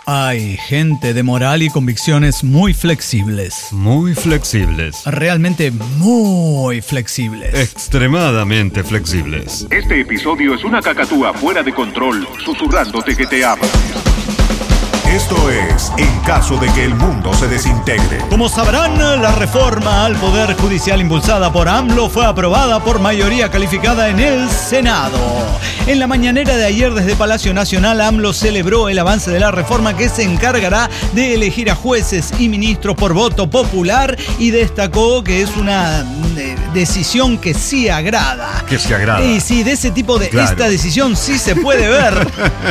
Hay gente de moral y convicciones muy flexibles. Muy flexibles. Realmente muy flexibles. Extremadamente flexibles. Este episodio es una cacatúa fuera de control, susurrándote que te ama. Esto es En caso de que el mundo se desintegre. Como sabrán, la reforma al Poder Judicial impulsada por AMLO fue aprobada por mayoría calificada en el Senado. En la mañanera de ayer desde Palacio Nacional, AMLO celebró el avance de la reforma que se encargará de elegir a jueces y ministros por voto popular y destacó que es una decisión que sí agrada. Que sí agrada. Y sí, de ese tipo de esta decisión sí se puede ver.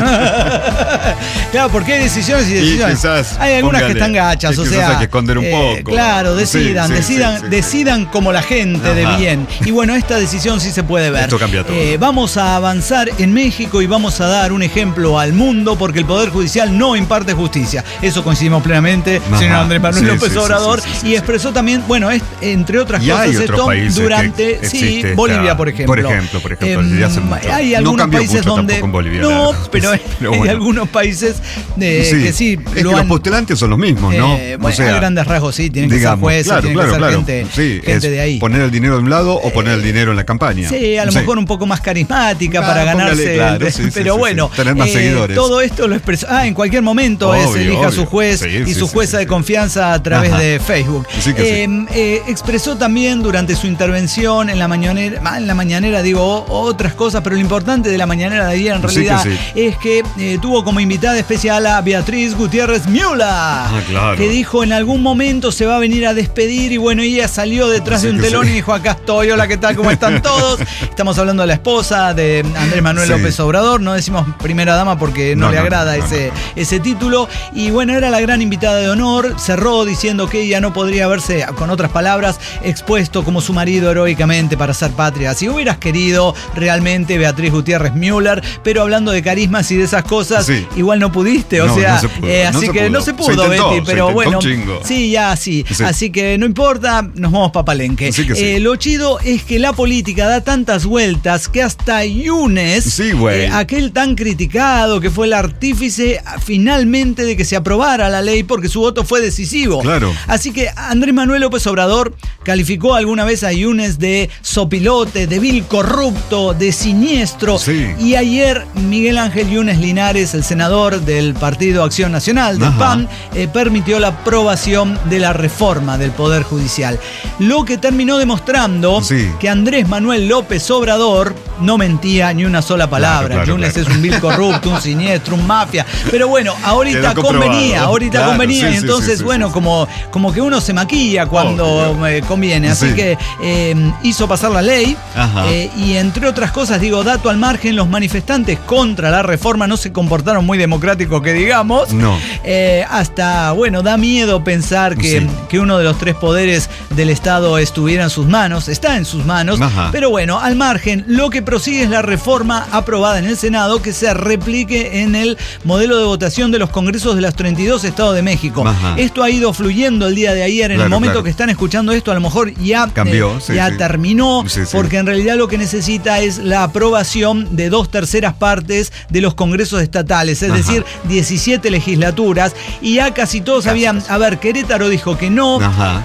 Claro, porque hay decisiones y decisiones. Hay algunas que están gachas, o sea, hay que esconder un poco. Claro, decidan como la gente de bien. Y bueno, esta decisión sí se puede ver. Esto cambia todo. Vamos a avanzar en México y vamos a dar un ejemplo al mundo porque el Poder Judicial no imparte justicia. Eso coincidimos plenamente, señor Andrés Manuel López Obrador, y expresó también, bueno, entre otras cosas, esto durante Bolivia, por ejemplo. Desde hace mucho. Hay algunos países donde en Bolivia, pero hay algunos países que sí es que los postulantes son los mismos, ¿no? Bueno, a grandes rasgos sí, tienen que ser jueces, tienen que ser gente de ahí. Poner el dinero de un lado o poner el dinero en la campaña. Sí, a lo mejor un poco más carismática para ganarse. Pero bueno, tener más seguidores. Todo esto lo expresó. En cualquier momento elija a su juez y su jueza de confianza a través de Facebook. Expresó también durante su intervención en la mañanera, digo, otras cosas, pero lo importante de la mañanera de ayer en realidad es que tuvo como invitada especial a Beatriz Gutiérrez Müller, que dijo en algún momento se va a venir a despedir y bueno, ella salió detrás de un telón y dijo, acá estoy, hola, ¿qué tal? ¿Cómo están todos? Estamos hablando de la esposa de Andrés Manuel López Obrador, no decimos primera dama porque no le agrada ese título, y bueno, era la gran invitada de honor, cerró diciendo que ella no podría haberse, con otras palabras, expuesto como su marido heroicamente para ser patria. Si hubieras querido realmente, Beatriz Gutiérrez Müller, pero hablando de carismas y de esas cosas, igual no pudiste, o sea, así que no se pudo, Betty, pero bueno, así que no importa, nos vamos pa' Palenque. Lo chido es que la política da tantas vueltas que hasta Yunes, aquel tan criticado que fue el artífice finalmente de que se aprobara la ley porque su voto fue decisivo. Así que Andrés Manuel López Obrador calificó alguna vez a Yunes de sopilote, de vil corrupto, de siniestro, y ayer Miguel Ángel Yunes Linares, el senador del Partido Acción Nacional, del PAN, permitió la aprobación de la reforma del Poder Judicial. Lo que terminó demostrando que Andrés Manuel López Obrador no mentía ni una sola palabra. Yunes es un vil corrupto, un siniestro, un mafia. Pero bueno, ahorita convenía. Y entonces, como que uno se maquilla cuando conviene. Así que hizo pasar la ley. Y entre otras cosas, digo, dato al margen, los manifestantes contra la reforma no se comportaron muy democráticos, que digamos. Hasta, da miedo pensar que uno de los tres poderes del Estado estuviera en sus manos, está en sus manos, pero bueno, al margen, lo que prosigue es la reforma aprobada en el Senado que se replique en el modelo de votación de los congresos de los 32 estados de México. Esto ha ido fluyendo el día de ayer, en el momento que están escuchando esto, a lo mejor ya cambió, terminó, porque en realidad lo que necesita es la aprobación de 2/3 partes de los congresos estatales, es decir, 17 legislaturas, y ya casi todos habían, Querétaro dijo que no,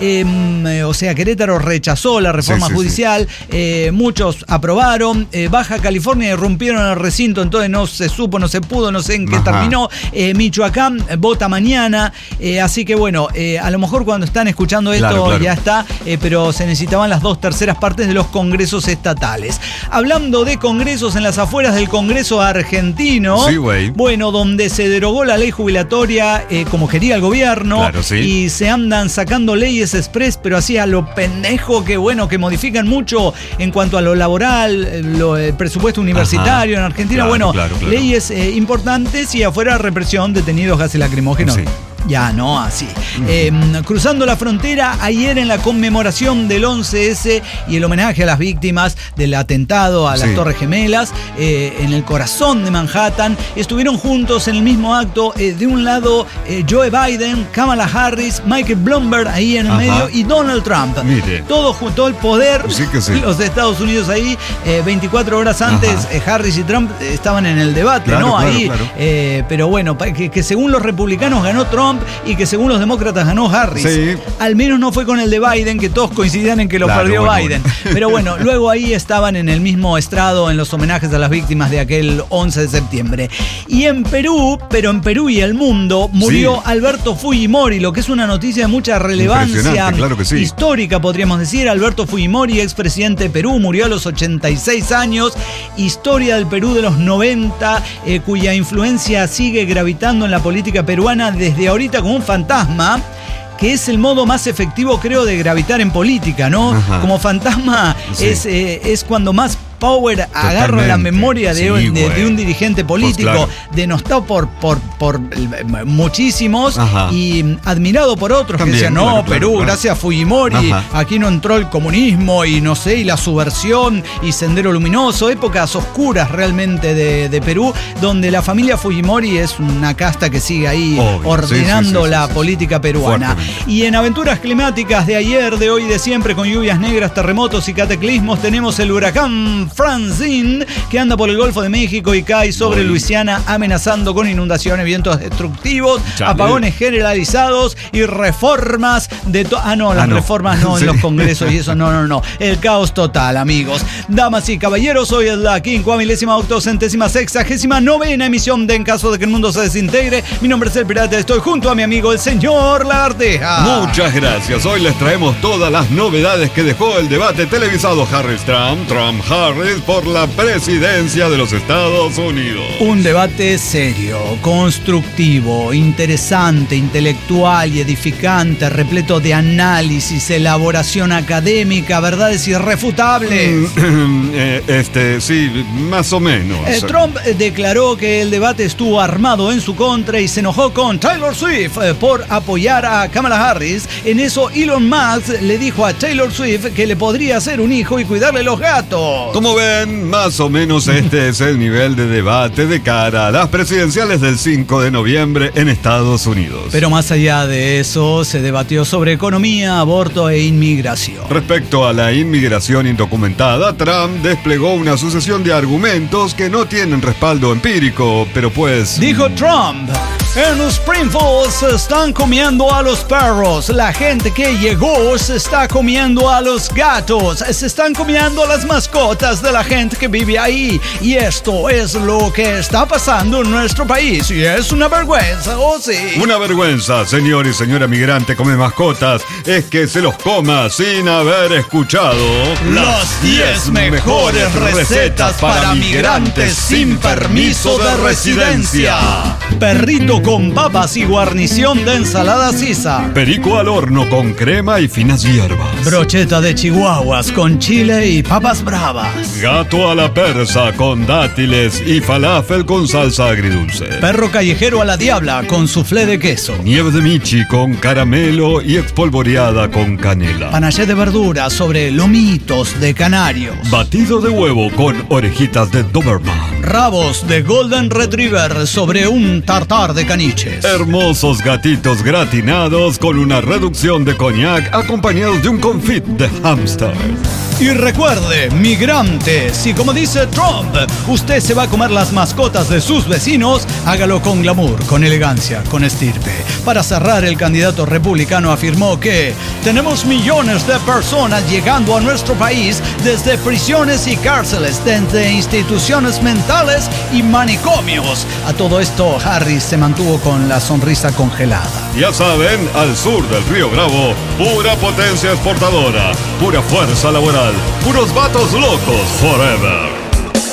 o sea, Querétaro rechazó la reforma judicial, muchos aprobaron, Baja California irrumpieron el recinto, entonces no se supo, no se pudo, no sé en qué terminó, Michoacán vota mañana, así que a lo mejor cuando están escuchando esto ya está, pero se necesitaban las 2/3 partes de los congresos estatales. Hablando de congresos, en las afueras del Congreso argentino, donde se derogó la ley jubilatoria como quería el gobierno, y se andan sacando leyes express, pero así a lo pendejo que modifican mucho en cuanto a lo laboral, el presupuesto universitario en Argentina, leyes importantes, y afuera represión, detenidos, gases lacrimógenos. Ya no, así. Cruzando la frontera, ayer en la conmemoración del 11S y el homenaje a las víctimas del atentado a las Torres Gemelas, en el corazón de Manhattan, estuvieron juntos en el mismo acto, de un lado Joe Biden, Kamala Harris, Michael Bloomberg ahí en el medio y Donald Trump. Mire. Todo junto al poder, los de Estados Unidos ahí, 24 horas antes, Harris y Trump estaban en el debate, claro, ¿no? Claro, ahí, claro. Pero bueno, que según los republicanos ganó Trump y que según los demócratas ganó Harris. Sí. Al menos no fue con el de Biden, que todos coincidían en que lo perdió Biden. Pero bueno, luego ahí estaban en el mismo estrado en los homenajes a las víctimas de aquel 11 de septiembre. Y en Perú, pero en Perú y el mundo, murió Alberto Fujimori, lo que es una noticia de mucha relevancia claro que sí. histórica, podríamos decir. Alberto Fujimori, expresidente de Perú, murió a los 86 años. Historia del Perú de los 90, cuya influencia sigue gravitando en la política peruana desde ahorita como un fantasma, que es el modo más efectivo, creo, de gravitar en política, ¿no? Como fantasma es cuando más power agarra la memoria de un dirigente político, pues claro, denostado por muchísimos y admirado por otros. También, que decían, no, Perú, gracias a Fujimori, aquí no entró el comunismo y no sé, y la subversión y Sendero Luminoso, épocas oscuras realmente de Perú, donde la familia Fujimori es una casta que sigue ahí ordenando la política peruana. Y en aventuras climáticas de ayer, de hoy, de siempre, con lluvias negras, terremotos y cataclismos, tenemos el huracán Francine, que anda por el Golfo de México y cae sobre Luisiana, amenazando con inundaciones, vientos destructivos, apagones generalizados y reformas de reformas no en los congresos y eso, no. El caos total, amigos. Damas y caballeros, hoy es la 5.086.669ª emisión de En Caso de que el Mundo se Desintegre. Mi nombre es El Pirata, estoy junto a mi amigo el señor Lagarteja. Muchas gracias. Hoy les traemos todas las novedades que dejó el debate televisado Harris-Trump-Harris por la presidencia de los Estados Unidos. Un debate serio, constructivo, interesante, intelectual y edificante, repleto de análisis, elaboración académica, verdades irrefutables. Sí, más o menos. Trump declaró que el debate estuvo armado en su contra y se enojó con Taylor Swift por apoyar a Kamala Harris. En eso Elon Musk le dijo a Taylor Swift que le podría hacer un hijo y cuidarle los gatos. Como ven, más o menos este es el nivel de debate de cara a las presidenciales del 5 de noviembre en Estados Unidos. Pero más allá de eso, se debatió sobre economía, aborto e inmigración. Respecto a la inmigración indocumentada, Trump desplegó una sucesión de argumentos que no tienen respaldo empírico, pero pues... Dijo Trump: en Springfield se están comiendo a los perros. La gente que llegó se está comiendo a los gatos. Se están comiendo a las mascotas de la gente que vive ahí. Y esto es lo que está pasando en nuestro país. Y es una vergüenza, ¿o sí? Una vergüenza, señor y señora migrante come mascotas, es que se los coma sin haber escuchado las 10 mejores recetas para migrantes sin permiso de residencia. Perrito con papas y guarnición de ensalada sisa. Perico al horno con crema y finas hierbas. Brocheta de chihuahuas con chile y papas bravas. Gato a la persa con dátiles y falafel con salsa agridulce. Perro callejero a la diabla con soufflé de queso. Nieve de michi con caramelo y espolvoreada con canela. Panaché de verduras sobre lomitos de canarios. Batido de huevo con orejitas de Doberman. Rabos de Golden Retriever sobre un tartar de caniches. Hermosos gatitos gratinados con una reducción de coñac acompañados de un confit de hámster. Y recuerde, migrante, si como dice Trump, usted se va a comer las mascotas de sus vecinos, hágalo con glamour, con elegancia, con estirpe. Para cerrar, el candidato republicano afirmó que tenemos millones de personas llegando a nuestro país desde prisiones y cárceles, desde instituciones mentales y manicomios. A todo esto, Harris se mantuvo con la sonrisa congelada. Ya saben, al sur del Río Bravo, pura potencia exportadora, pura fuerza laboral, puros vatos locos forever.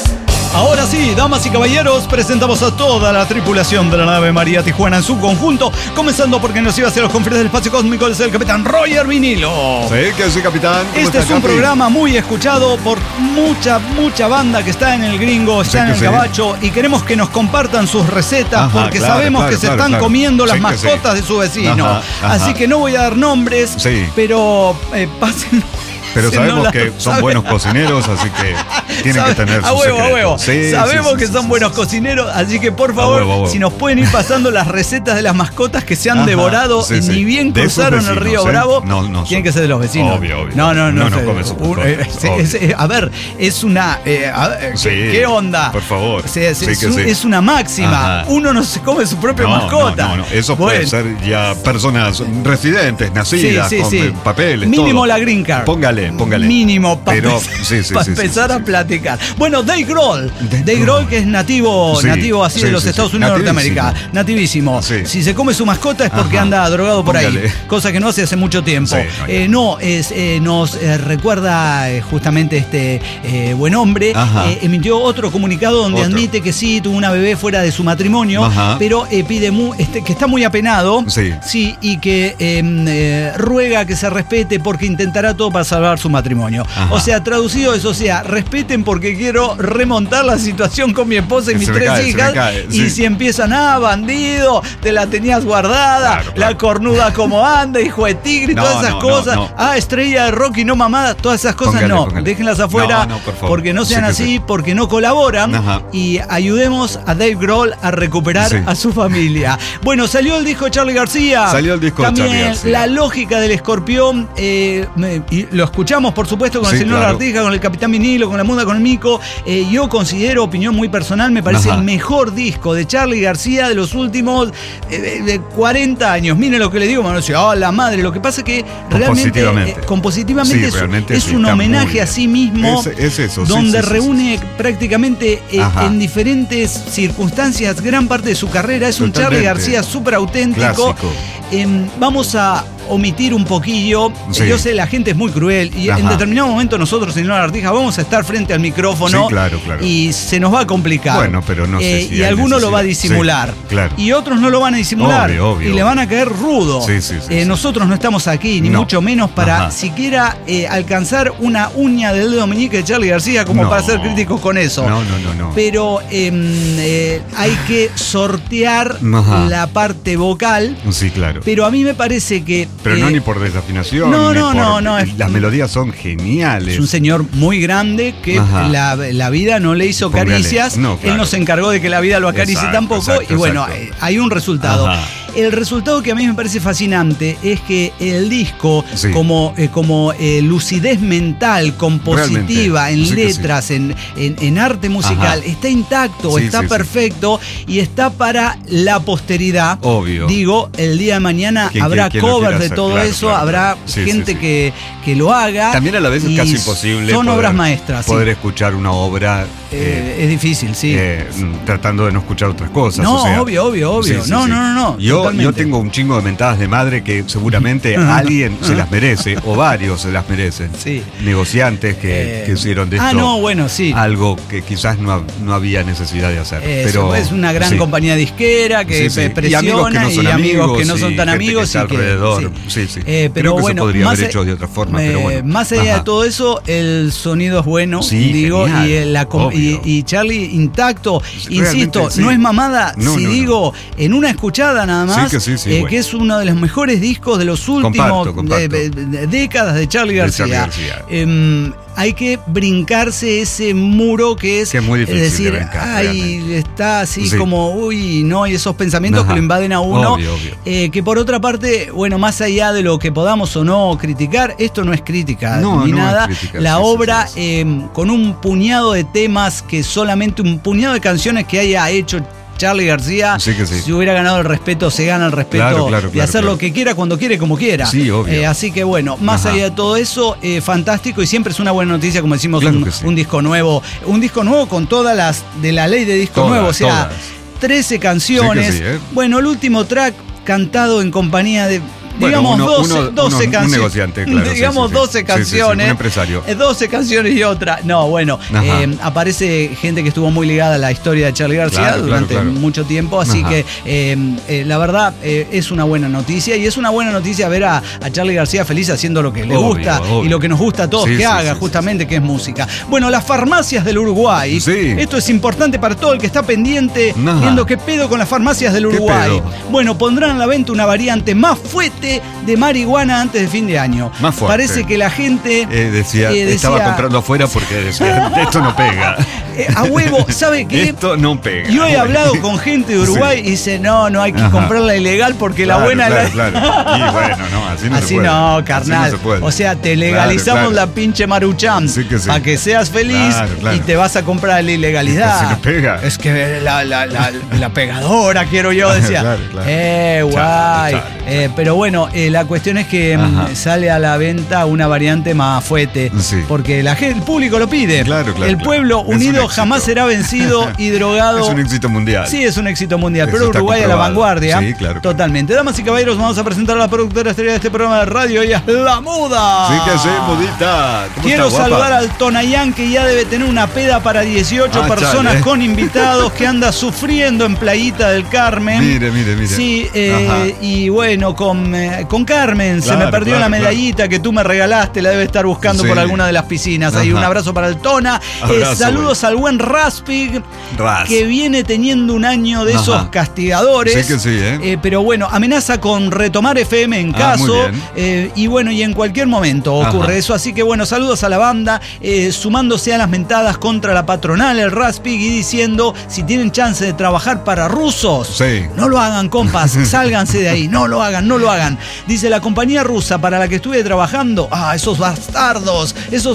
Ahora sí, damas y caballeros, presentamos a toda la tripulación de la nave María Tijuana en su conjunto, comenzando porque nos iba hacia los confines del espacio cósmico, es el capitán Roger Vinilo. Sí, que sí, capitán. Este es un programa muy escuchado por mucha banda que está en el gringo, está en el gabacho, y queremos que nos compartan sus recetas, porque sabemos que se están comiendo las mascotas de su vecino. Así que no voy a dar nombres, pero pasen. Pero sabemos que son buenos cocineros, así que tienen que tener sus secretos. A huevo. Sabemos que son buenos cocineros, así que por favor, si nos pueden ir pasando las recetas de las mascotas que se han devorado y ni bien cruzaron el río Bravo, tienen que ser de los vecinos. Obvio. No comen sus a ver, es una... ¿Qué onda? Por favor. Es una máxima. Uno no se come su propia mascota. No. Eso puede ser ya personas residentes, nacidas, con papeles, mínimo todo. La green card. Póngale. Mínimo para empezar a platicar. Bueno, Dave Grohl, que es nativo así de los Estados Unidos de Norteamérica, nativísimo. Si se come su mascota es porque anda drogado por ahí, cosa que no hace mucho tiempo. Nos recuerda justamente este buen hombre. Emitió otro comunicado donde admite que sí tuvo una bebé fuera de su matrimonio, pero pide que está muy apenado, y que ruega que se respete porque intentará todo para salvar su matrimonio. O sea, traducido eso, respeten porque quiero remontar la situación con mi esposa y mis tres hijas. Y si empiezan, bandido, te la tenías guardada, la cornuda como anda, hijo de tigre, y todas esas cosas. Estrella de rock y no mamada, todas esas cosas déjenlas afuera, porque no sean así, porque no colaboran. Y ayudemos a Dave Grohl a recuperar a su familia. Bueno, salió el disco de Charly García. También la lógica del escorpión, y lo escuchamos, por supuesto, con el señor Artija, con el Capitán Vinilo, con la Munda, con el Mico. Yo considero, opinión muy personal, me parece el mejor disco de Charly García de los últimos de 40 años. Miren lo que le digo, mano, la madre. Lo que pasa es que realmente, compositivamente es un homenaje a sí mismo, es eso, donde reúne prácticamente en diferentes circunstancias gran parte de su carrera. Es un Charly García súper auténtico. Vamos a omitir un poquillo. Yo sé, la gente es muy cruel y en determinado momento nosotros, señor Artija, vamos a estar frente al micrófono y se nos va a complicar. Bueno, pero no sé si y alguno lo va a disimular y otros no lo van a disimular y le van a caer rudo. Nosotros no estamos aquí, ni mucho menos para siquiera alcanzar una uña del dedo meñique de Charly García como para ser críticos con eso. No. Pero hay que sortear la parte vocal. Sí, claro. Pero a mí me parece que... Pero no ni por desafinación. No. Las melodías son geniales. Es un señor muy grande que la vida no le hizo caricias. Él no se encargó de que la vida lo acaricie tampoco. Y bueno, hay un resultado. El resultado que a mí me parece fascinante es que el disco, como lucidez mental, compositiva, en letras, en arte musical, está intacto, está perfecto y está para la posteridad. Obvio. Digo, el día de mañana habrá covers de todo eso, habrá gente que lo haga. También a la vez es casi imposible. Son obras maestras. Poder escuchar una obra. Es difícil, tratando de no escuchar otras cosas. No, obvio. No. Yo tengo un chingo de mentadas de madre que seguramente alguien se las merece, o varios se las merecen. Negociantes que hicieron de esto algo que quizás no había necesidad de hacer. Pero es una gran compañía disquera que presiona y amigos que no son tan amigos. Alrededor. Pero bueno, se podría haber hecho de otra forma. Pero bueno. Más allá de todo eso, el sonido es bueno, digo, y Charly intacto. Insisto, no es mamada digo, en una escuchada nada más, que es uno de los mejores discos de los últimos décadas de Charly García. Hay que brincarse ese muro que es muy difícil decir, de brincar, está así como, y esos pensamientos que lo invaden a uno. Obvio. Que por otra parte, más allá de lo que podamos o no criticar, esto no es crítica ni nada. La obra, con un puñado de temas, que solamente un puñado de canciones que haya hecho Charly García, si hubiera ganado el respeto, se gana el respeto de hacer lo que quiera, cuando quiere, como quiera. Así que bueno, más allá de todo eso, fantástico, y siempre es una buena noticia, como decimos, un disco nuevo. Un disco nuevo con todas las de la ley de disco nuevo, o sea, 13 canciones. Bueno, el último track cantado en compañía de digamos 12 canciones. Un negociante, claro. Digamos 12 canciones. Un empresario. 12 canciones y otra. No, bueno, aparece gente que estuvo muy ligada a la historia de Charly García durante mucho tiempo, así que la verdad es una buena noticia, y es una buena noticia ver a Charly García feliz haciendo lo que le gusta y lo que nos gusta a todos que haga, justamente, que es música. Bueno, las farmacias del Uruguay. Esto es importante para todo el que está pendiente viendo qué pedo con las farmacias del Uruguay. Bueno, pondrán a la venta una variante más fuerte de marihuana antes de fin de año. Más fuerte. Parece que la gente decía, estaba comprando afuera porque decía, esto no pega. A huevo, ¿sabe qué? Esto no pega. Yo he hablado con gente de Uruguay y dice, no hay que comprarla ilegal porque la buena es la... Y bueno, no, así no se puede. No, carnal. Así no se puede. O sea, te legalizamos la pinche Maruchan para que seas feliz y te vas a comprar la ilegalidad. Es que se pega. Es que la pegadora, quiero yo, decía. Guay. Pero bueno, la cuestión es que sale a la venta una variante más fuerte. Porque el público lo pide. El pueblo unido jamás será vencido y drogado. Es un éxito mundial. Sí, es un éxito mundial. Pero Uruguay a la vanguardia. Sí, claro. Totalmente. Damas y caballeros, vamos a presentar a la productora estrella de este programa de radio. Ella es La Muda. Sí, que sí, Mudita. Quiero saludar al Tonayán, que ya debe tener una peda para 18 personas con invitados, que anda sufriendo en Playita del Carmen. Mire. Sí, y bueno, con Carmen se me perdió la medallita que tú me regalaste, la debe estar buscando por alguna de las piscinas. Ahí un abrazo para el Tona. Saludos al buen Raspig, que viene teniendo un año de esos castigadores. Sí que sí, pero bueno, amenaza con retomar FM en caso. Y bueno, y en cualquier momento ocurre eso. Así que bueno, saludos a la banda, sumándose a las mentadas contra la patronal, el Raspig, y diciendo, si tienen chance de trabajar para rusos, no lo hagan, compas, sálganse de ahí, no lo hagan. Dice, la compañía rusa para la que estuve trabajando, esos bastardos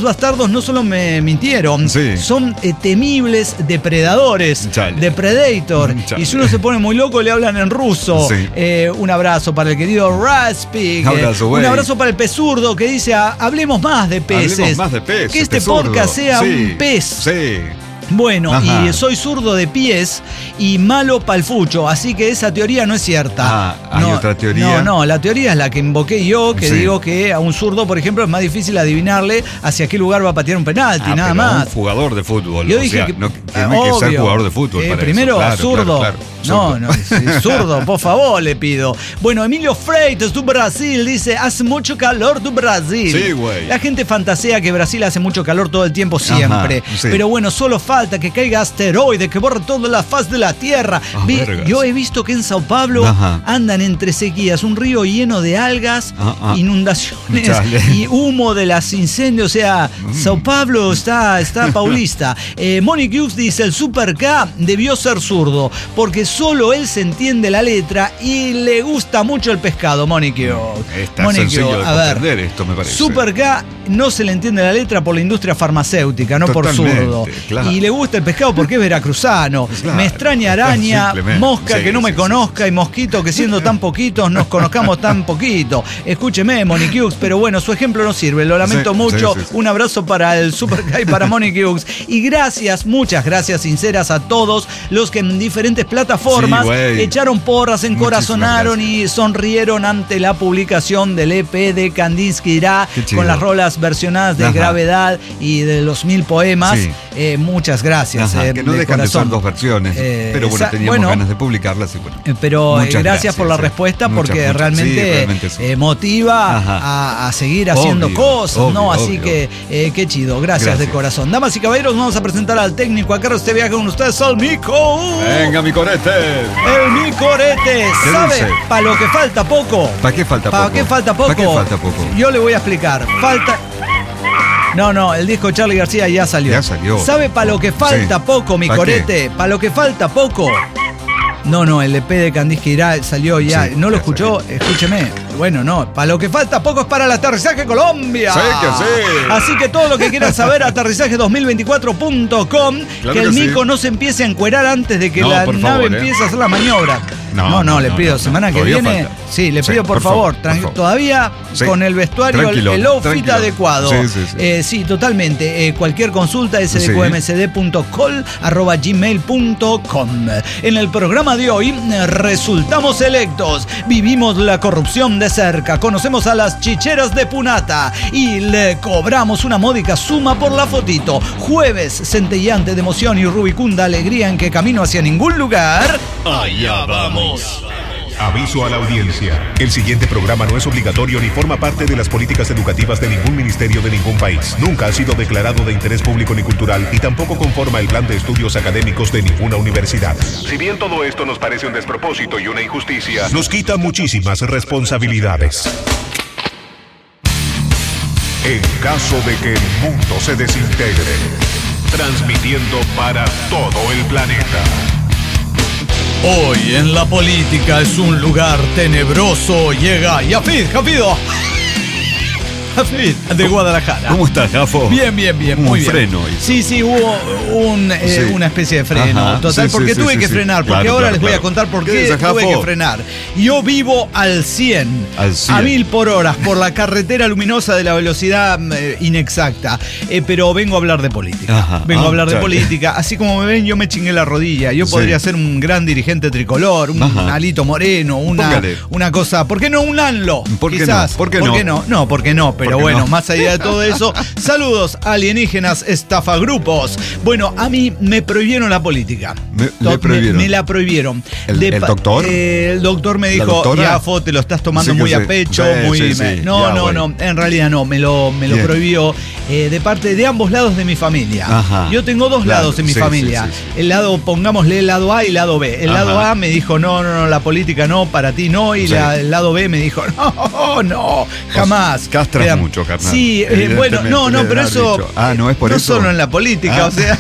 no solo me mintieron, son temibles depredadores, Depredator. Y si uno se pone muy loco, le hablan en ruso. Un abrazo para el querido Raspig. Un abrazo para el pez zurdo, que dice, hablemos más de peces. Que este podcast sea un pez. Bueno, y soy zurdo de pies y malo pa'l fucho, así que esa teoría no es cierta. ¿Hay otra teoría? No, la teoría es la que invoqué yo, que digo que a un zurdo, por ejemplo, es más difícil adivinarle hacia qué lugar va a patear un penalti, nada más. Un jugador de fútbol. Yo dije que no tiene que ser jugador de fútbol para primero, eso. Zurdo. No, zurdo, por favor, le pido. Bueno, Emilio Freitas, tu Brasil, dice, hace mucho calor tu Brasil. Sí, güey. La gente fantasea que Brasil hace mucho calor todo el tiempo, siempre. Pero bueno, solo falta que caiga asteroide, que borre toda la faz de la Tierra. Yo he visto que en Sao Pablo andan entre sequías, un río lleno de algas, inundaciones y humo de las incendios. O sea, Sao Pablo está paulista. Monique Hughes dice, el Super K debió ser zurdo, porque solo él se entiende la letra y le gusta mucho el pescado. Monique Hughes. Está sencillo de comprender esto, me parece. Super K no se le entiende la letra por la industria farmacéutica, no por zurdo. Y le gusta el pescado porque es veracruzano. Me extraña araña, mosca que no me conozca, y mosquito que siendo tan poquitos nos conozcamos tan poquito. Escúcheme, Monique Hughes, pero bueno, su ejemplo no sirve, lo lamento mucho. Un abrazo para el Super K y para Monique Hughes. Y gracias, muchas gracias sinceras a todos los que en diferentes plataformas echaron porras, encorazonaron y sonrieron ante la publicación del EP de Kandinsky Irá, con las rolas versionadas de Gravedad y de los 1000 poemas. Muchas gracias. Que no dejan de ser dos versiones, pero bueno, teníamos ganas de publicarlas. Y bueno, pero gracias por la respuesta, porque realmente motiva a seguir haciendo cosas, ¿no? Así que qué chido, gracias de corazón. Damas y caballeros, vamos a presentar al técnico acá este viaje con ustedes, al Mico. Venga, mi corete. El Micorete, ¿sabe? Para lo que falta poco. ¿Para qué falta poco? ¿Para qué falta poco? ¿Para qué falta poco? Yo le voy a explicar. No, el disco de Charly García ya salió. Ya salió. ¿Sabe para lo que falta poco, mi corete? ¿Para lo que falta poco? No, el EP de Kandinsky Irá salió ya. ¿No lo escuchó? Escúcheme. Bueno, no. Para lo que falta poco es para el Aterrizaje Colombia. Sí, que sí. Así que todo lo que quieran saber, aterrizaje2024.com. Que el Mico no se empiece a encuerar antes de que la nave empiece a hacer la maniobra. No, le pido, semana que viene Sí, le pido por favor. Todavía con el vestuario, el outfit adecuado. Sí, totalmente. Cualquier consulta, sdqmsd.col@gmail.com. En el programa de hoy, resultamos electos. Vivimos la corrupción de cerca. Conocemos a las chicheras de Punata y le cobramos una módica suma por la fotito. Jueves centelleante de emoción y rubicunda alegría en que camino hacia ningún lugar. Allá vamos. Aviso a la audiencia. El siguiente programa no es obligatorio ni forma parte de las políticas educativas de ningún ministerio de ningún país. Nunca ha sido declarado de interés público ni cultural y tampoco conforma el plan de estudios académicos de ninguna universidad. Si bien todo esto nos parece un despropósito y una injusticia, nos quita muchísimas responsabilidades. En caso de que el mundo se desintegre, transmitiendo para todo el planeta. Hoy en la política es un lugar tenebroso. Llega Yafid Jafido. Jafid, de Guadalajara. ¿Cómo estás, Jafo? Bien, muy bien. Freno. Sí, hubo una especie de freno. Ajá, total, porque tuve que frenar. Porque ahora les voy a contar por qué tuve que frenar. Yo vivo al 100, a 1000 por hora, por la carretera luminosa de la velocidad inexacta. Pero vengo a hablar de política. Ajá, vengo a hablar de política. Así como me ven, yo me chingué la rodilla. Yo podría ser un gran dirigente tricolor, un Alito Moreno, una cosa. ¿Por qué no un ANLO? Quizás. ¿Por qué no? No, porque no. Pero bueno, más allá de todo eso, saludos alienígenas estafagrupos. Bueno, a mí me prohibieron la política. Me la prohibieron. ¿El doctor? El doctor me dijo, Yafo, te lo estás tomando muy a pecho. No, en realidad no, me lo prohibió de parte de ambos lados de mi familia. Ajá. Yo tengo dos lados en mi familia. El lado, pongámosle el lado A y el lado B. El lado A me dijo, no, la política no, para ti no. Y el lado B me dijo, no, jamás. Castras mucho, carnal. Sí, bueno, no, pero eso no es por no eso. Solo en la política, o sea.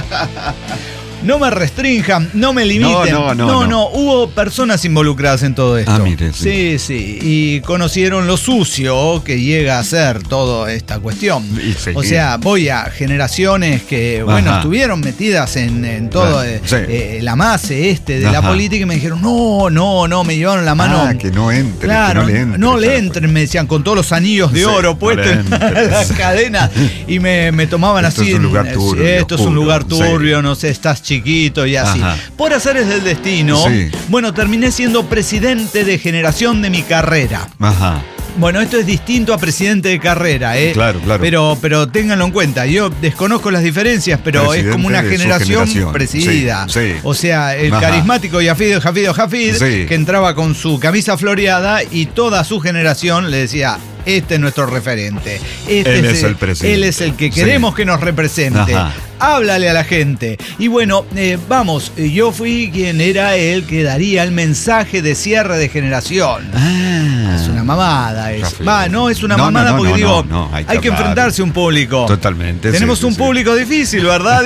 No me restrinjan, no me limiten. No, hubo personas involucradas en todo esto. Mire, sí. Y conocieron lo sucio que llega a ser toda esta cuestión. O sea, voy a generaciones que, estuvieron metidas en todo la masa de la política y me dijeron, no, me llevaron la mano. Que no entren. Claro, no le entren, me decían, con todos los anillos de oro puestos en las cadenas. Y me tomaban esto así. Es un lugar turbio, esto es un lugar turbio, no sé, estás chiquito y así. Ajá. Por azares del destino, terminé siendo presidente de generación de mi carrera. Ajá. Bueno, esto es distinto a presidente de carrera, ¿eh? Claro. Pero ténganlo en cuenta. Yo desconozco las diferencias, pero presidente es como una generación presidida. Sí. O sea, el carismático Yafid, que entraba con su camisa floreada y toda su generación le decía, este es nuestro referente. Él es el presidente. Él es el que queremos que nos represente. Ajá. Háblale a la gente. Y bueno, yo fui quien era el que daría el mensaje de cierre de generación. Es una mamada. No es una mamada porque digo, hay que enfrentarse a un público. Totalmente. Tenemos un público difícil, ¿verdad?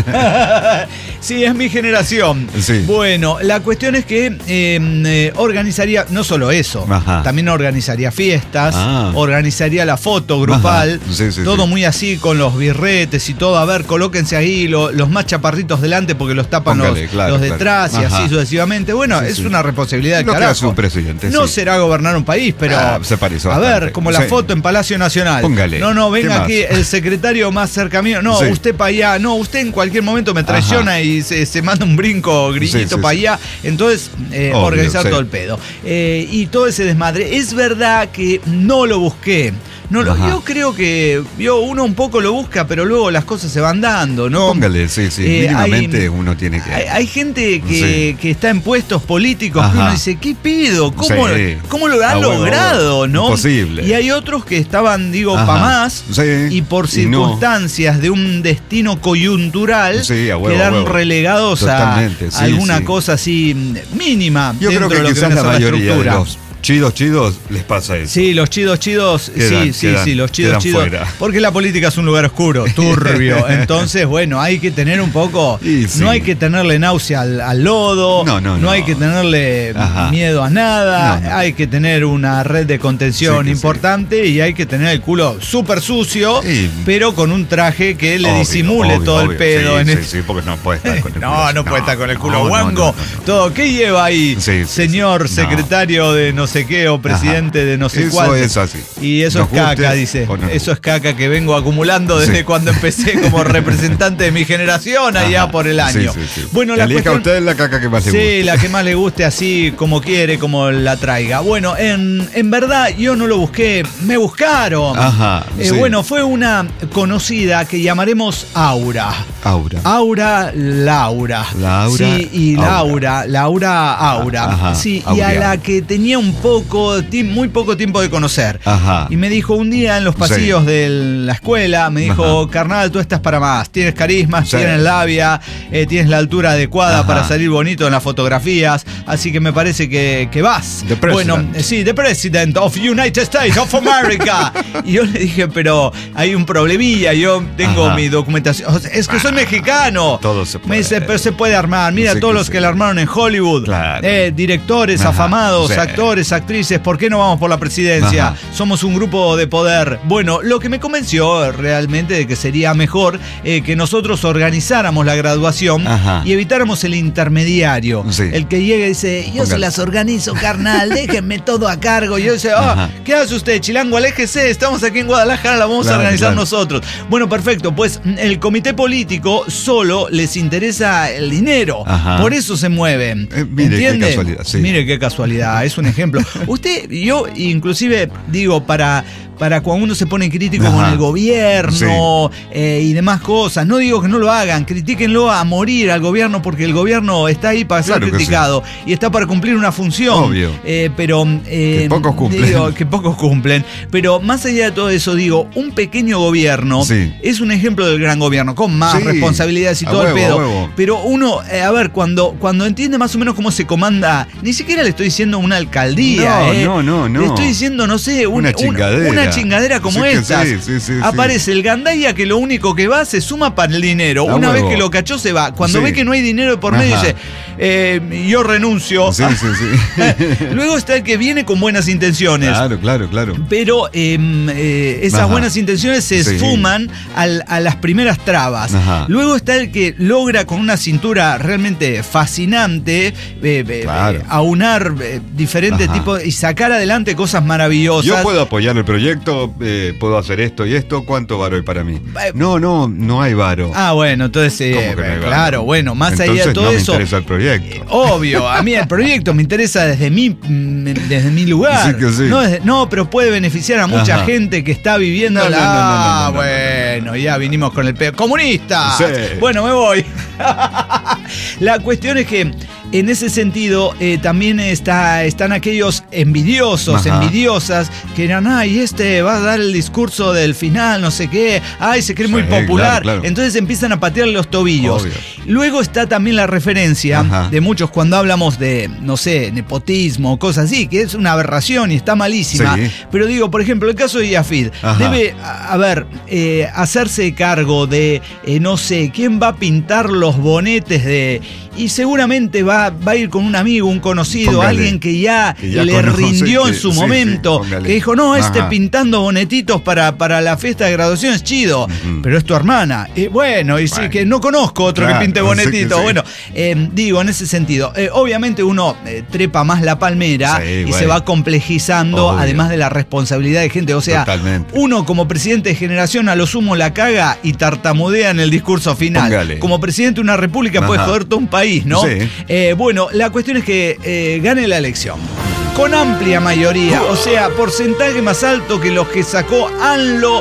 Sí, es mi generación. Sí. Bueno, la cuestión es que organizaría, no solo eso, también organizaría fiestas, organizaría la foto grupal, todo muy así con los birretes y todo. A ver, colóquense ahí los más chaparritos delante porque los tapan los detrás y así sucesivamente. Bueno, es una responsabilidad del carajo. Que hace un presidente, no será gobernar un país, pero se pareció a ver, como la foto en Palacio Nacional. Póngale. No, venga aquí el secretario más cerca mío. No, usted para allá. No, usted en cualquier momento me traiciona y se manda un brinco grillito para allá. Entonces, organizar todo el pedo. Y todo ese desmadre. Es verdad que no lo busqué. Yo creo que uno un poco lo busca, pero luego las cosas se van dando, ¿no? Póngale, mínimamente uno tiene que... Hay gente que está en puestos políticos que uno dice, ¿qué pido? ¿Cómo lo han logrado? ¿No? Imposible. Y hay otros que estaban, pa' más, y por circunstancias de un destino coyuntural quedan relegados a alguna cosa así mínima. Yo creo que quizás la mayoría de los chidos les pasa eso. Sí, los chidos, los chidos. Fuera. Porque la política es un lugar oscuro, turbio. Entonces, hay que tener un poco. No hay que tenerle náusea al lodo. No hay que tenerle miedo a nada. Hay que tener una red de contención importante y hay que tener el culo súper sucio, pero con un traje que le disimule todo el pedo. Sí, porque no puede estar con el culo. No puede estar con el culo guango. Todo. ¿Qué lleva ahí, señor secretario de no sé sé qué o presidente de no sé cuál. Eso es así. Y eso es caca, dice. No. Eso es caca que vengo acumulando desde cuando empecé como representante de mi generación allá por el año. Sí. Bueno, elija usted la caca que más le guste. Sí, la que más le guste, así como quiere, como la traiga. Bueno, en verdad yo no lo busqué, me buscaron. Bueno, fue una conocida que llamaremos Aura. Laura. Sí, y Laura Aura. Sí, y a la que tenía muy poco tiempo de conocer. Y me dijo un día en los pasillos de la escuela, me dijo, carnal, tú estás para más. Tienes carisma, tienes labia, tienes la altura adecuada para salir bonito en las fotografías, así que me parece que vas. Bueno, sí, the President of United States of America. Y yo le dije, pero hay un problemilla, yo tengo mi documentación. O sea, es que soy mexicano. Todo se puede. Me dice, pero se puede armar. Mira todos los que la armaron en Hollywood. Claro. Directores, afamados, actores, actrices. ¿Por qué no vamos por la presidencia? Somos un grupo de poder. Bueno, lo que me convenció realmente de que sería mejor que nosotros organizáramos la graduación y evitáramos el intermediario. El que llega y dice, yo se las organizo, carnal, déjenme todo a cargo. Yo dice, ¿qué hace usted, chilango? Aléjese, estamos aquí en Guadalajara, la vamos a organizar nosotros. Bueno, perfecto, pues el comité político solo les interesa el dinero. Por eso se mueven. Mire qué casualidad. Sí. Mire qué casualidad, es un ejemplo. Usted, yo inclusive digo, para cuando uno se pone crítico con el gobierno y demás cosas, no digo que no lo hagan, critíquenlo a morir al gobierno, porque el gobierno está ahí para ser criticado y está para cumplir una función. Obvio. Pero que pocos cumplen. Digo, que pocos cumplen. Pero más allá de todo eso, digo, un pequeño gobierno es un ejemplo del gran gobierno, con más responsabilidades y todo el pedo. Pero uno, a ver, cuando entiende más o menos cómo se comanda, ni siquiera le estoy diciendo una alcaldía. No. Le estoy diciendo, no sé, una chingadera. Una chingadera como esta. Aparece el gandaya que lo único que va se suma para el dinero. Una vez que lo cachó se va. Cuando ve que no hay dinero por medio dice, yo renuncio. Luego está el que viene con buenas intenciones. Claro. Pero esas buenas intenciones se esfuman a las primeras trabas. Luego está el que logra con una cintura realmente fascinante aunar diferentes tipos y sacar adelante cosas maravillosas. Yo puedo apoyar el proyecto, puedo hacer esto y esto. ¿Cuánto varo hay para mí? No hay varo. Bueno, entonces claro, bueno, más entonces, allá de todo eso. Me interesa el proyecto. Obvio, a mí el proyecto me interesa desde mi lugar. No, pero puede beneficiar a mucha gente que está viviendo bueno, ya vinimos con el pedo. ¡Comunista! Bueno, me voy. La cuestión es que en ese sentido también están aquellos envidiosas que dirán, este va a dar el discurso del final, no sé qué, se cree muy popular. Claro. Entonces empiezan a patear los tobillos. Obvio. Luego está también la referencia de muchos cuando hablamos de, no sé, nepotismo, cosas así, que es una aberración y está malísima. Pero digo, por ejemplo, el caso de Yafid debe, hacerse cargo de, no sé, quién va a pintar los bonetes de... Y seguramente va a ir con un amigo, un conocido, alguien que ya le rindió en su momento, que dijo, pintando bonetitos para la fiesta de graduación es chido, pero es tu hermana. Bueno, sí, que no conozco otro que pinte bonetitos. Bueno, digo, en ese sentido, obviamente uno trepa más la palmera y se va complejizando, además de la responsabilidad de gente. O sea, uno como presidente de generación a lo sumo la caga y tartamudea en el discurso final. Como presidente de una república puede joder todo un país, ¿no? Bueno, la cuestión es que gane la elección con amplia mayoría, o sea, porcentaje más alto que los que sacó ANLO,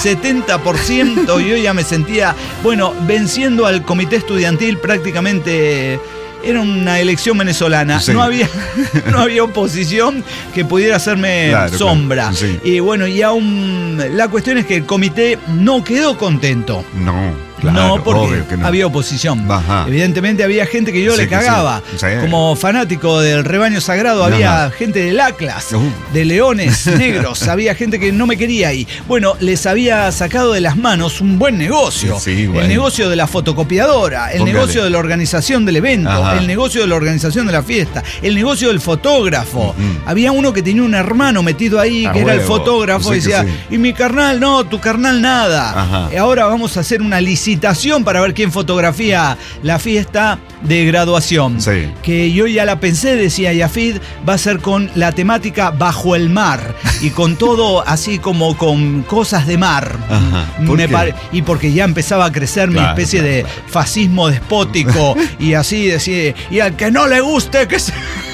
70%. Yo ya me sentía, venciendo al comité estudiantil prácticamente. Era una elección venezolana. No había oposición que pudiera hacerme sombra. Y bueno, y aún la cuestión es que el comité no quedó contento. No, porque había oposición. Evidentemente había gente que yo le cagaba. Como fanático del rebaño sagrado, había gente del Atlas, de Leones Negros. Había gente que no me quería ahí. Bueno, les había sacado de las manos un buen negocio. El negocio de la fotocopiadora, el negocio de la organización del evento, el negocio de la organización de la fiesta, el negocio del fotógrafo. Había uno que tenía un hermano metido ahí, que era el fotógrafo, y decía, y mi carnal, no, tu carnal nada. Ahora vamos a hacer una licitación licitación para ver quién fotografía la fiesta de graduación. Sí. Que yo ya la pensé, decía Yafid, va a ser con la temática bajo el mar y con todo así como con cosas de mar. Ajá. Y porque ya empezaba a crecer mi especie de fascismo despótico y así decía, y al que no le guste que se...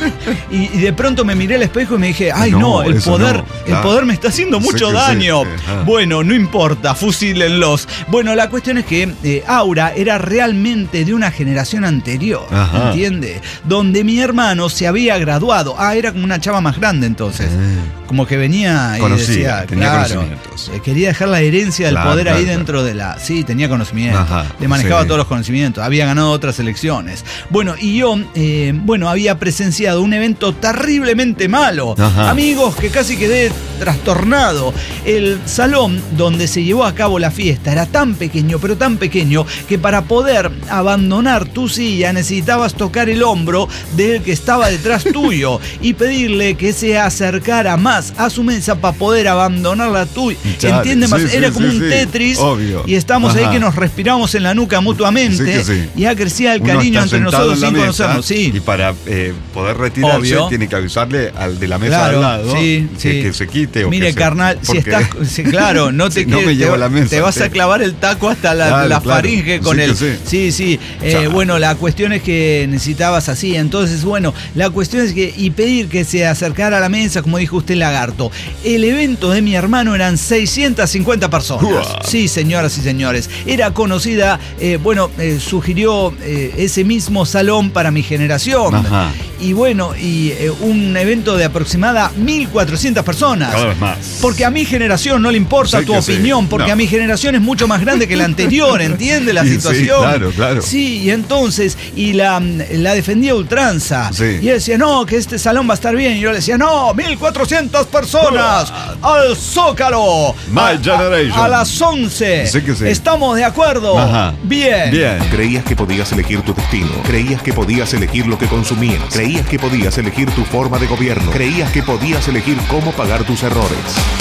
y de pronto me miré al espejo y me dije, ay no, el poder me está haciendo mucho daño. Bueno, no importa, fusílenlos. Bueno, la cuestión es que Aura era realmente de una generación anterior, ¿entiende? Donde mi hermano se había graduado. Era como una chava más grande entonces. Como que venía y decía, tenía conocimientos. Quería dejar la herencia del poder ahí dentro de la... Sí, tenía conocimiento. Le manejaba todos los conocimientos. Había ganado otras elecciones. Bueno, y yo, había presenciado un evento terriblemente malo. Amigos, que casi quedé trastornado. El salón donde se llevó a cabo la fiesta era tan pequeño, pero tan pequeño, que para poder abandonar tu silla necesitabas tocar el hombro del que estaba detrás tuyo y pedirle que se acercara más a su mesa para poder abandonar la tuya. ¿Entiendes? Era como un Tetris. Obvio. Y estamos ahí que nos respiramos en la nuca mutuamente. Y ya crecía el cariño entre nosotros sin conocernos. Y para poder retirarse tiene que avisarle al de la mesa al lado que se quite. Mire, carnal, si estás... claro, no te no me llevo a la mesa. Te vas a clavar el taco hasta la faringe con él. Bueno, la cuestión es que necesitabas así. Entonces, bueno, la cuestión es que... Y pedir que se acercara a la mesa, como dijo usted, Lagarto. El evento de mi hermano eran 650 personas. Sí, señoras y señores. Era conocida, sugirió ese mismo salón para mi generación. Y bueno, un evento de aproximada 1.400 personas. Cada vez más. Porque a mi generación no le importa tu opinión, porque a mi generación es mucho más grande que la anterior, ¿entiende la situación? Claro. Sí, y entonces, la defendía a ultranza. Y él decía, no, que este salón va a estar bien. Y yo le decía, no, 1.400 personas al Zócalo. My generation. A las 11. ¿Estamos de acuerdo? Bien. Creías que podías elegir tu destino. Creías que podías elegir lo que consumías. Creías que podías elegir tu forma de gobierno. Creías que podías elegir cómo pagar tus errores.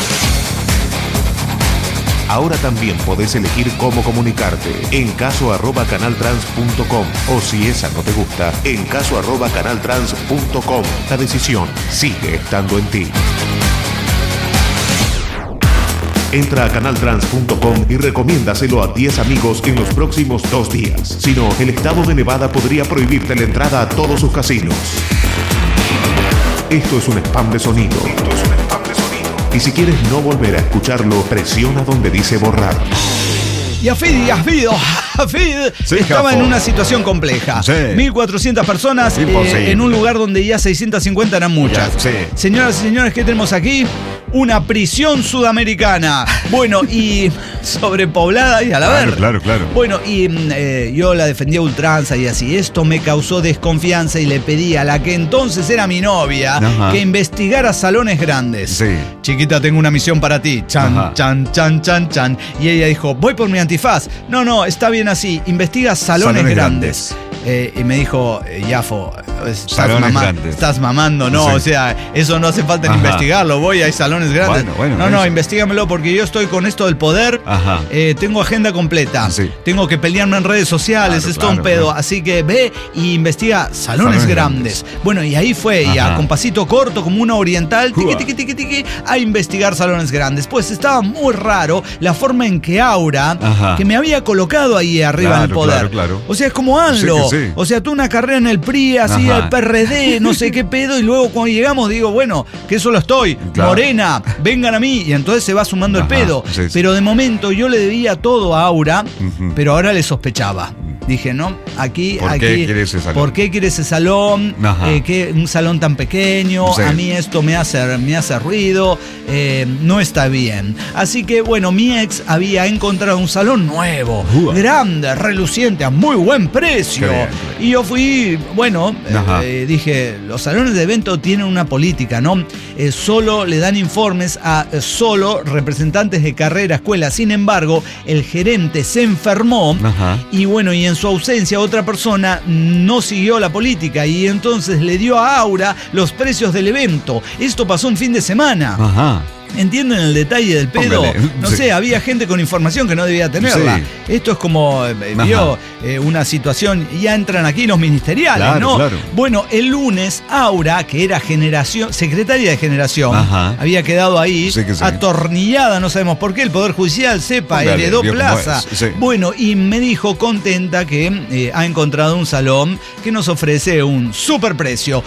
Ahora también podés elegir cómo comunicarte. En caso@canaltrans.com. O si esa no te gusta, en caso@canaltrans.com. La decisión sigue estando en ti. Entra a canaltrans.com y recomiéndaselo a 10 amigos en los próximos 2 días. Si no, el estado de Nevada podría prohibirte la entrada a todos sus casinos. Esto es un spam de sonido. Y si quieres no volver a escucharlo, presiona donde dice borrar. Yafid estaba en una situación compleja. 1.400 personas en un lugar donde ya 650 eran muchas. Señoras y señores, ¿qué tenemos aquí? Una prisión sudamericana. Bueno, y sobrepoblada y a la ver. Claro. Bueno, y yo la defendía a ultranza y así. Esto me causó desconfianza y le pedí a la que entonces era mi novia que investigara salones grandes. Chiquita, tengo una misión para ti. Chan. Y ella dijo, voy por mi antifaz. No, está bien así. Investiga salones grandes. Y me dijo, Yafo, estás mamando, ¿no? O sea, eso no hace falta ni investigarlo. Hay salones grandes. No, investígamelo porque yo estoy con esto del poder. Tengo agenda completa. Tengo que pelearme en redes sociales, es todo un pedo. Así que ve y investiga salones grandes. Bueno, y ahí fue, ya con pasito corto, como una oriental, tiqui, a investigar salones grandes. Pues estaba muy raro la forma en que Aura, que me había colocado ahí arriba en el poder. O sea, es como ANLO. O sea, tú una carrera en el PRI, así, el PRD, no sé qué pedo, y luego cuando llegamos digo, bueno, que solo estoy, Morena, vengan a mí, y entonces se va sumando el pedo. Pero de momento yo le debía todo a Aura, pero ahora le sospechaba. Dije, no, aquí... ¿Por qué quiere ese salón? ¿Por qué quiere ese salón? Que un salón tan pequeño, a mí esto me hace ruido, no está bien. Así que, bueno, mi ex había encontrado un salón nuevo, grande, reluciente, a muy buen precio. Y yo fui, dije, los salones de evento tienen una política, ¿no? Solo le dan informes a solo representantes de carrera, escuela. Sin embargo, el gerente se enfermó y bueno, y en su ausencia otra persona no siguió la política y entonces le dio a Aura los precios del evento. Esto pasó un fin de semana. ¿Entienden el detalle del pedo? No sé, había gente con información que no debía tenerla. Sí. Esto es como, una situación, ya entran aquí los ministeriales, claro, ¿no? Claro. Bueno, el lunes, Aura, que era secretaria de Generación, había quedado ahí, atornillada, no sabemos por qué, el Poder Judicial, sepa, heredó plaza. Bueno, y me dijo contenta que ha encontrado un salón que nos ofrece un superprecio,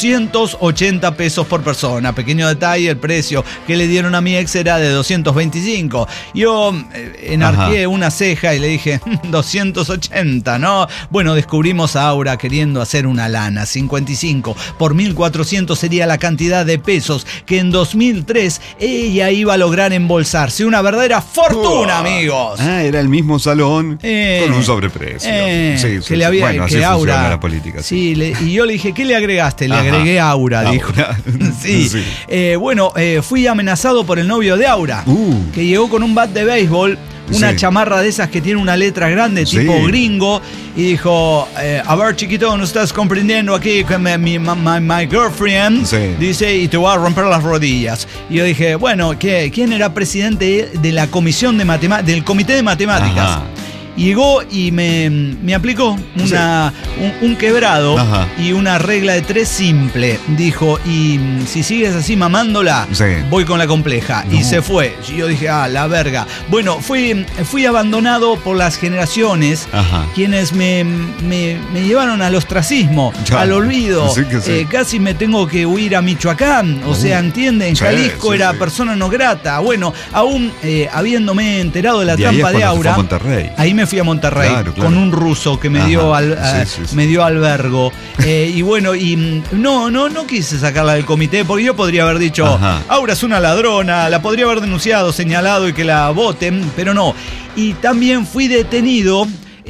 280 pesos por persona. Pequeño detalle, el precio que le dieron a mi ex era de 225. Yo enarqué una ceja y le dije, 280, ¿no? Bueno, descubrimos a Aura queriendo hacer una lana, 55 por 1.400 sería la cantidad de pesos que en 2003 ella iba a lograr embolsarse. Una verdadera fortuna, amigos. Era el mismo salón con un sobreprecio. Que le había, bueno, que así Aura, la política. Sí, y yo le dije, ¿qué le agregaste? Le agregué Aura, dijo. Sí. Bueno, fui amenazado por el novio de Aura, que llegó con un bat de béisbol, una chamarra de esas que tiene una letra grande, tipo gringo, y dijo, a ver, chiquito, no estás comprendiendo aquí que my girlfriend, dice, y te voy a romper las rodillas. Y yo dije, bueno, ¿quién era presidente de la comisión de del comité de matemáticas? Llegó y me aplicó un quebrado y una regla de 3 simple. Dijo, y si sigues así mamándola, voy con la compleja. Y se fue. Y yo dije, la verga. Bueno, fui abandonado por las generaciones, quienes me llevaron al ostracismo, al olvido. Casi me tengo que huir a Michoacán. O sea, ¿entienden? Jalisco era persona no grata. Bueno, aún habiéndome enterado de la trampa de Aura, ahí me fui a Monterrey, con un ruso que me dio me dio albergo. Y bueno, y no quise sacarla del comité, porque yo podría haber dicho, Aura es una ladrona, la podría haber denunciado, señalado y que la voten, pero no. Y también fui detenido,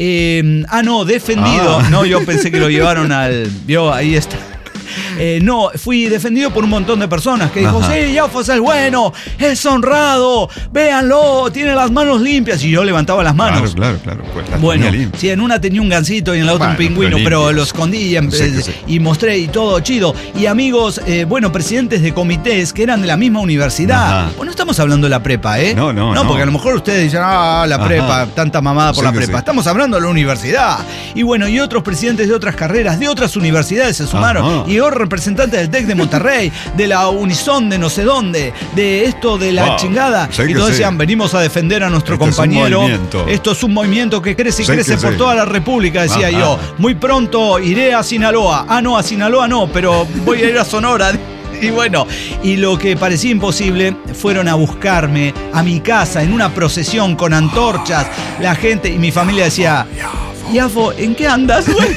defendido. No, yo pensé que lo llevaron ahí está. No, fui defendido por un montón de personas que dijo, sí, Jauffos es bueno, es honrado, véanlo, tiene las manos limpias. Y yo levantaba las manos. Claro. Pues bueno, sí, en una tenía un gansito y en la otra un pingüino, pero lo escondí y mostré y todo chido. Y amigos, presidentes de comités que eran de la misma universidad. Pues no estamos hablando de la prepa, ¿eh? No, porque a lo mejor ustedes dicen, la prepa, tanta mamada por la prepa. Estamos hablando de la universidad. Y bueno, y otros presidentes de otras carreras, de otras universidades se sumaron. Y representantes del TEC de Monterrey, de la Unison de no sé dónde, de esto de la chingada. Y todos decían, venimos a defender a nuestro compañero. Esto es un movimiento que crece y crece por toda la República, decía yo. Muy pronto iré a Sinaloa. No, a Sinaloa no, pero voy a ir a Sonora. Y bueno, y lo que parecía imposible, fueron a buscarme a mi casa en una procesión con antorchas. La gente y mi familia decía, Jafo, ¿en qué andas, güey?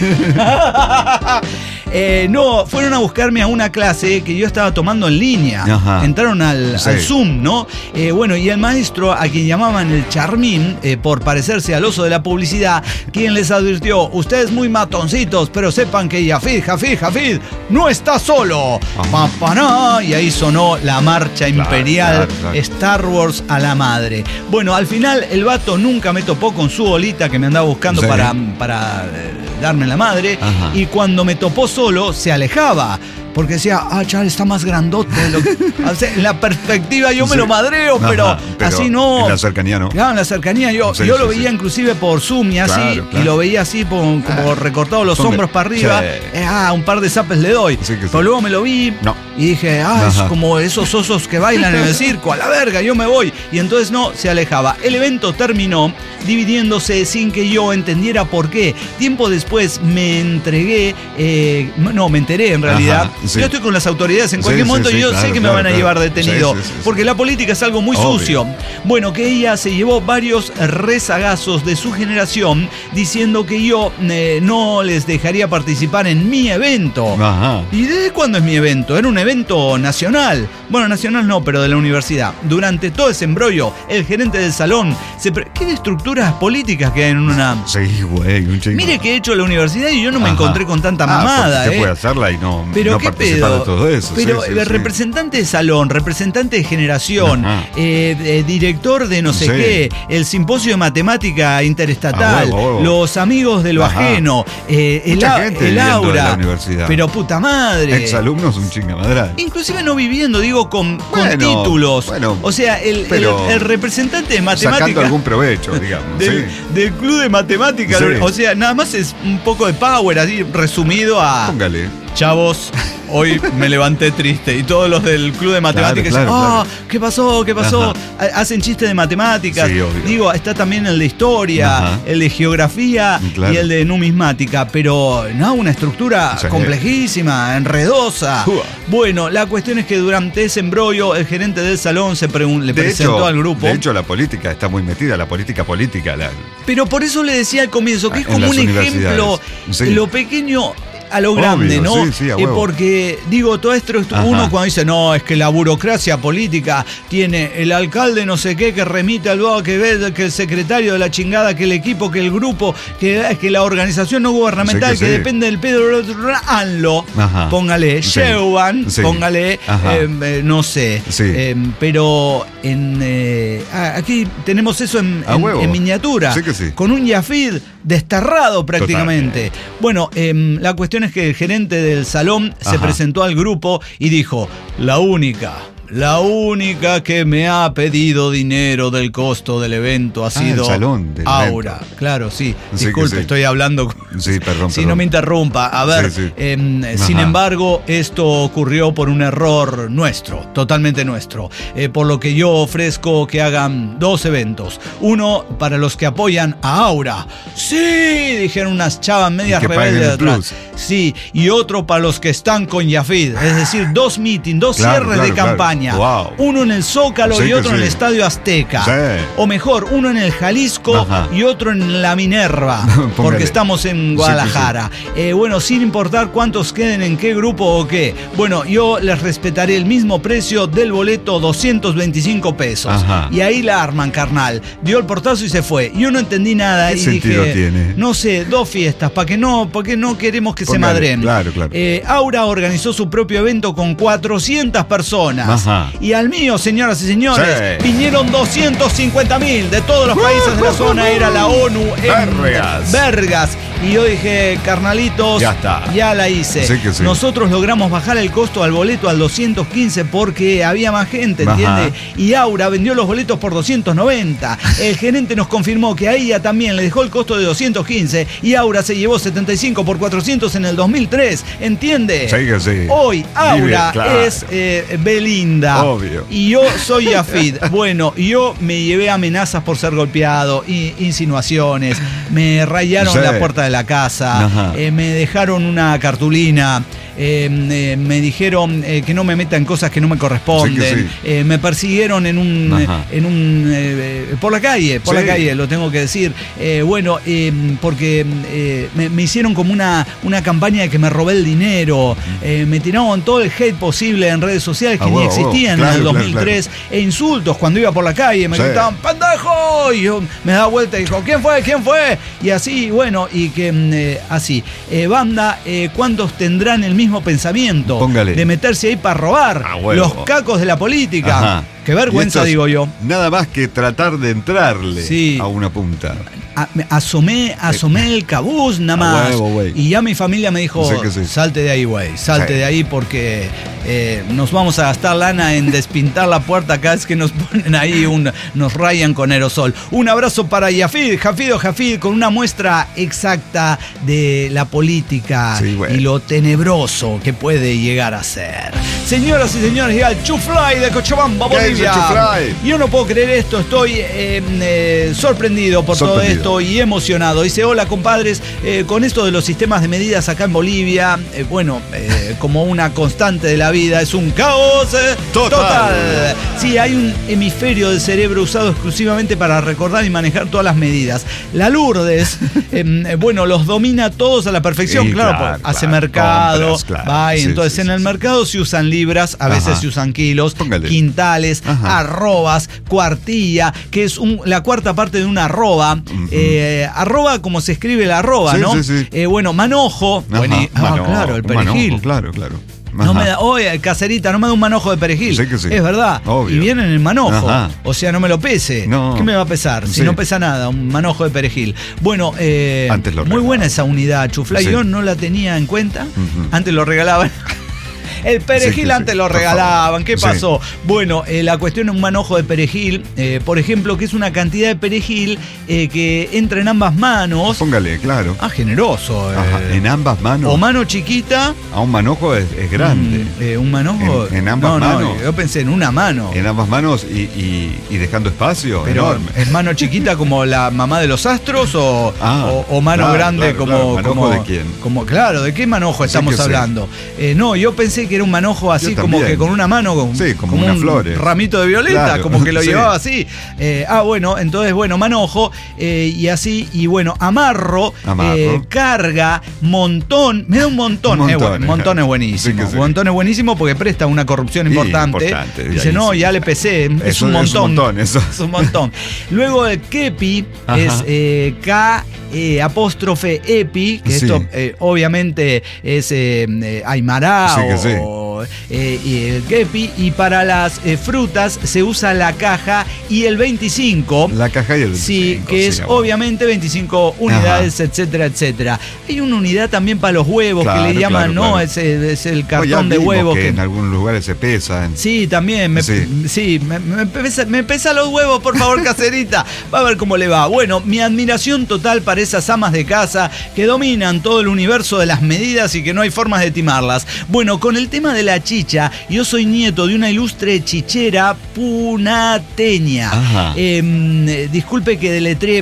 No, fueron a buscarme a una clase que yo estaba tomando en línea. Entraron al Zoom, ¿no? Bueno, y el maestro, a quien llamaban el Charmín, por parecerse al oso de la publicidad, quien les advirtió, ustedes muy matoncitos, pero sepan que Jafid no está solo. Y ahí sonó la marcha imperial, Star Wars a la madre. Bueno, al final el vato nunca me topó con su bolita que me andaba buscando para darme la madre. Y cuando me topó solo, se alejaba. Porque decía, Charles está más grandote. En la perspectiva yo me lo madreo, pero así no. En la cercanía no. Claro, en la cercanía yo lo veía inclusive por Zoom y así, y lo veía así como recortado los hombros para arriba. Un par de zapes le doy. Pero luego me lo vi y dije, es como esos osos que bailan en el circo, a la verga, yo me voy. Y entonces se alejaba. El evento terminó dividiéndose sin que yo entendiera por qué. Tiempo después me enteré en realidad. Yo estoy con las autoridades en cualquier momento y yo sé que me van a llevar detenido, porque la política es algo muy sucio. Bueno, que ella se llevó varios rezagazos de su generación diciendo que yo no les dejaría participar en mi evento. ¿Y desde cuándo es mi evento? Era un evento nacional. Bueno, nacional no, pero de la universidad. Durante todo ese embrollo, el gerente del salón ¿qué estructuras políticas que hay en una? Sí, güey, un chingo. Mire que he hecho la universidad y yo no me encontré con tanta mamada. Usted puede hacerla y no pero ¿qué participar de todo eso. Pero representante de salón, representante de generación, director de no sé qué, el simposio de matemática interestatal, los amigos de lo ajeno, el aura. La universidad. Pero puta madre. Exalumnos un chingamadral. Inclusive no viviendo, digo, con títulos. O sea, el representante de matemática. Sacando algún provecho, digamos. Del club de matemáticas. O sea, nada más es un poco de power, así resumido a. Póngale. Chavos, hoy me levanté triste. Y todos los del club de matemáticas dicen, ¿qué pasó? ¿Qué pasó? Hacen chistes de matemáticas. Sí, obvio. Digo, está también el de historia, el de geografía y el de numismática. Pero no, una estructura complejísima, enredosa. Bueno, la cuestión es que durante ese embrollo, el gerente del salón le presentó al grupo. De hecho, la política está muy metida, la política. Pero por eso le decía al comienzo que es como un ejemplo, lo pequeño a lo grande, obvio, ¿no? Sí, porque, digo, todo esto, uno cuando dice, no, es que la burocracia política tiene el alcalde no sé qué que remite al lugar, que ve que el secretario de la chingada, que el equipo, que el grupo, que la organización no gubernamental, que depende del pedo, ANLO, póngale, Sheuban, póngale, no sé. Pero aquí tenemos eso en miniatura, con un Yafid desterrado prácticamente. Total. Bueno, la cuestión es que el gerente del salón se presentó al grupo y dijo, la única que me ha pedido dinero del costo del evento ha sido Aura. Claro, sí. Disculpe, estoy hablando. Perdón. No me interrumpa. A ver, sin embargo, esto ocurrió por un error nuestro, totalmente nuestro. Por lo que yo ofrezco que hagan 2 eventos. Uno para los que apoyan a Aura. Sí, dijeron unas chavas medias rebeldes de atrás. Sí, y otro para los que están con Yafid. Es decir, 2 meetings, 2 cierres de campaña. Wow. Uno en el Zócalo y otro en el Estadio Azteca. O mejor, uno en el Jalisco y otro en la Minerva, porque estamos en Guadalajara. Bueno, sin importar cuántos queden en qué grupo o qué. Bueno, yo les respetaré el mismo precio del boleto, 225 pesos. Y ahí la arman, carnal. Dio el portazo y se fue. Yo no entendí nada y dije, tiene? No sé, 2 fiestas, porque no queremos que se madren. Claro. Aura organizó su propio evento con 400 personas. Y al mío, señoras y señores, vinieron 250.000 de todos los países de la zona. Era la ONU en Vergas. Y yo dije, carnalitos, ya la hice. Nosotros logramos bajar el costo al boleto al 215 porque había más gente, ¿entiendes? Y Aura vendió los boletos por 290. El gerente nos confirmó que a ella también le dejó el costo de 215 y Aura se llevó 75 por 400 en el 2003, ¿entiende? Hoy Aura es Belinda. Obvio. Y yo soy Yafid. Bueno, yo me llevé amenazas por ser golpeado, insinuaciones, me rayaron la puerta de la casa, me dejaron una cartulina. Me dijeron que no me meta en cosas que no me corresponden. Me persiguieron por la calle, lo tengo que decir. Porque me hicieron como una campaña de que me robé el dinero. Me tiraron todo el hate posible en redes sociales que ni existían en el 2003. E insultos cuando iba por la calle. Me gritaban, ¡pendejo! Y yo me daba vuelta y dijo, ¿quién fue? Y así, bueno, y que así. Banda, ¿cuántos tendrán el mismo pensamiento? Póngale. De meterse ahí para robar los cacos de la política? Qué vergüenza, digo yo. Nada más que tratar de entrarle a una punta. Asomé el cabuz nada más. Y ya mi familia me dijo, salte de ahí, güey. Salte de ahí porque nos vamos a gastar lana en despintar la puerta cada vez que nos ponen ahí, nos rayan con aerosol. Un abrazo para Jafid, con una muestra exacta de la política y lo tenebroso que puede llegar a ser. Señoras y señores, llega el Chuflay de Cochabamba, Bolivia. Yo no puedo creer esto, estoy sorprendido por todo esto y emocionado. Dice, hola compadres, con esto de los sistemas de medidas acá en Bolivia, como una constante de la vida, es un caos total. Sí, hay un hemisferio del cerebro usado exclusivamente para recordar y manejar todas las medidas. La Lourdes, los domina todos a la perfección, hace mercado, compras, entonces en el mercado se usan libras, a veces se usan kilos, quintales, arrobas, cuartilla, que es la cuarta parte de una arroba. Arroba como se escribe la arroba, ¿no? Manojo. Claro, el perejil. Manojo, claro. No me da, oye, Caserita, no me da un manojo de perejil. Sí que sí. Es verdad. Obvio. Y viene en el manojo. Ajá. O sea, no me lo pese. No. ¿Qué me va a pesar? Si no pesa nada, un manojo de perejil. Bueno, muy buena esa unidad, Chuflay. Yo no la tenía en cuenta. Antes lo regalaban. El perejil antes lo regalaban. ¿Qué pasó? Bueno, la cuestión es un manojo de perejil, por ejemplo, que es una cantidad de perejil que entra en ambas manos. Póngale, claro. Generoso. En ambas manos. O mano chiquita. Un manojo es grande. Un manojo. En ambas manos. No, yo pensé en una mano. En ambas manos y dejando espacio. Pero enorme. ¿es mano chiquita como la mamá de los astros o mano grande como. ¿Manojo de quién? Claro, ¿de qué manojo estamos hablando? No, yo pensé que era un manojo así como que con una mano, como unas flores, ramito de violeta, como que lo llevaba así. Bueno, entonces, manojo, y así, y bueno, amarro. Carga, montón, me da un montón. Montón es buenísimo. Montón es buenísimo porque presta una corrupción importante. Dice, no, ya le pesé, es un montón. Es un montón. Luego el kepi es K apóstrofe epi, que esto obviamente es aymara y el kepi, y para las frutas se usa la caja y el 25. La caja y el 25. Sí, que es obviamente 25 unidades, etcétera, etcétera. Hay una unidad también para los huevos que le llaman, claro. Es el cartón de huevos. Que en algunos lugares se pesan. Sí, también. Me pesa los huevos, por favor, Caserita. Va a ver cómo le va. Bueno, mi admiración total para esas amas de casa que dominan todo el universo de las medidas y que no hay formas de timarlas. Bueno, con el tema de la chicha, yo soy nieto de una ilustre chichera punateña. Disculpe que deletré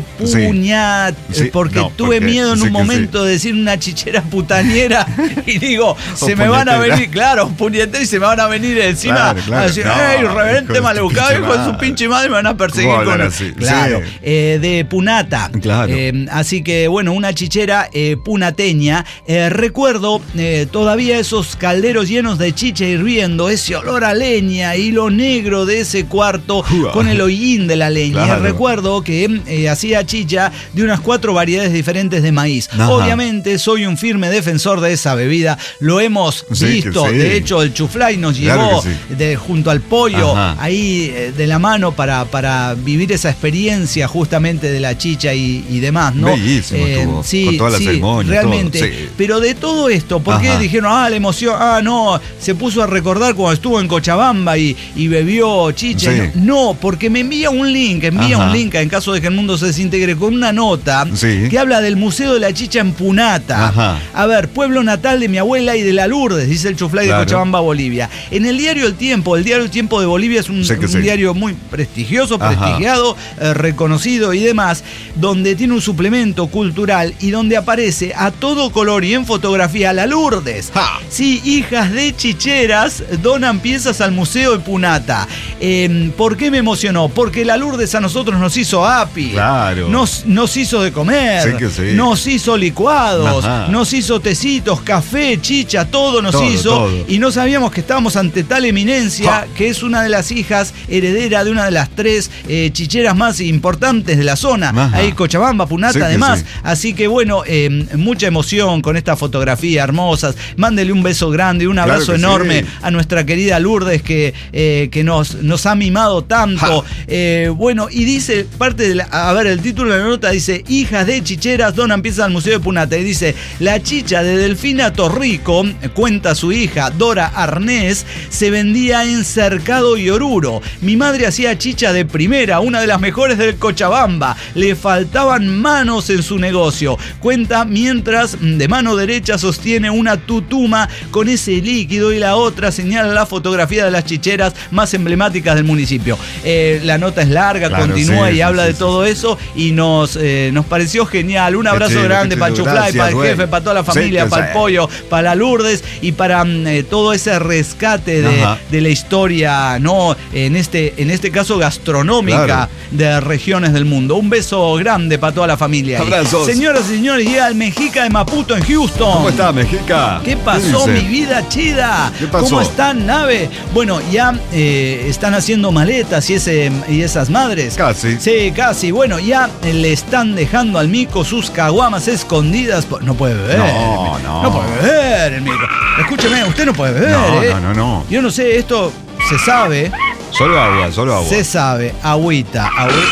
porque tuve miedo en un momento de decir una chichera putañera y digo, se me van a venir, claro, puñetera, y se me van a venir encima a decir, ¡ey, reverente maleducado, hijo de su pinche madre! Me van a perseguir con eso. Claro, de punata. Claro. Así que, bueno, una chichera punateña. Recuerdo todavía esos calderos llenos de chicha hirviendo, ese olor a leña y lo negro de ese cuarto con el hollín de la leña. Claro. Recuerdo que hacía chicha de unas 4 variedades diferentes de maíz. Obviamente soy un firme defensor de esa bebida, lo hemos visto. De hecho, el Chuflay nos llevó junto al pollo ahí de la mano para vivir esa experiencia justamente de la chicha y demás, ¿no? Bellísimo estuvo, con toda la ceremonia, realmente. Todo, pero de todo esto, ¿por qué dijeron, la emoción? No, se puso a recordar cuando estuvo en Cochabamba y bebió chicha. No, porque me envía un link, en caso de que el mundo se desintegre, con una nota que habla del Museo de la Chicha en Punata. A ver, pueblo natal de mi abuela y de la Lourdes, dice el Chuflay de Cochabamba, Bolivia. En el diario El Tiempo de Bolivia es un diario muy prestigioso, prestigiado, reconocido y demás, donde tiene un suplemento cultural y donde aparece a todo color y en fotografía la Lourdes. Sí, hijas de chicheras donan piezas al Museo de Punata. ¿Por qué me emocionó? Porque la Lourdes a nosotros nos hizo api. Claro. Nos hizo de comer. Nos hizo licuados. Nos hizo tecitos, café, chicha, todo nos hizo. Y no sabíamos que estábamos ante tal eminencia, que es una de las hijas heredera de una de las 3 chicheras más importantes de la zona. Ahí Cochabamba, Punata, además. Así que bueno, mucha emoción con estas fotografías hermosas. Mándele un beso grande, un abrazo enorme a nuestra querida Lourdes que nos ha mimado tanto. Bueno, y dice parte de el título de la nota dice: hijas de chicheras donan piezas al Museo de Punata. Y dice: la chicha de Delfina Torrico, cuenta su hija Dora Arnés, se vendía en Cercado y Oruro. Mi madre hacía chicha de primera, una de las mejores del Cochabamba. Le faltaban manos en su negocio. Cuenta mientras de mano derecha sostiene una tutuma con ese líquido y la otra señala la fotografía de las chicheras más emblemáticas del municipio. La nota es larga, continúa y habla de todo eso y nos pareció genial. Un abrazo grande para el Chuflay, para el jefe, para toda la familia, para el pollo, para la Lourdes y para todo ese rescate de la historia, ¿no? En este caso gastronómica de regiones del mundo. Un beso grande para toda la familia. Abrazos. Señoras y señores, llega el Mexica de Maputo en Houston. ¿Cómo está, Mexica? ¿Qué pasó, mi vida chida? Hola, ¿qué pasó? ¿Cómo están, nave? Bueno, ya están haciendo maletas y esas madres. Casi. Sí, casi. Bueno, ya le están dejando al mico sus caguamas escondidas. No puede beber. No puede beber el mico. Escúcheme, usted no puede beber. No. Yo no sé, esto se sabe. Solo agua. Se sabe, agüita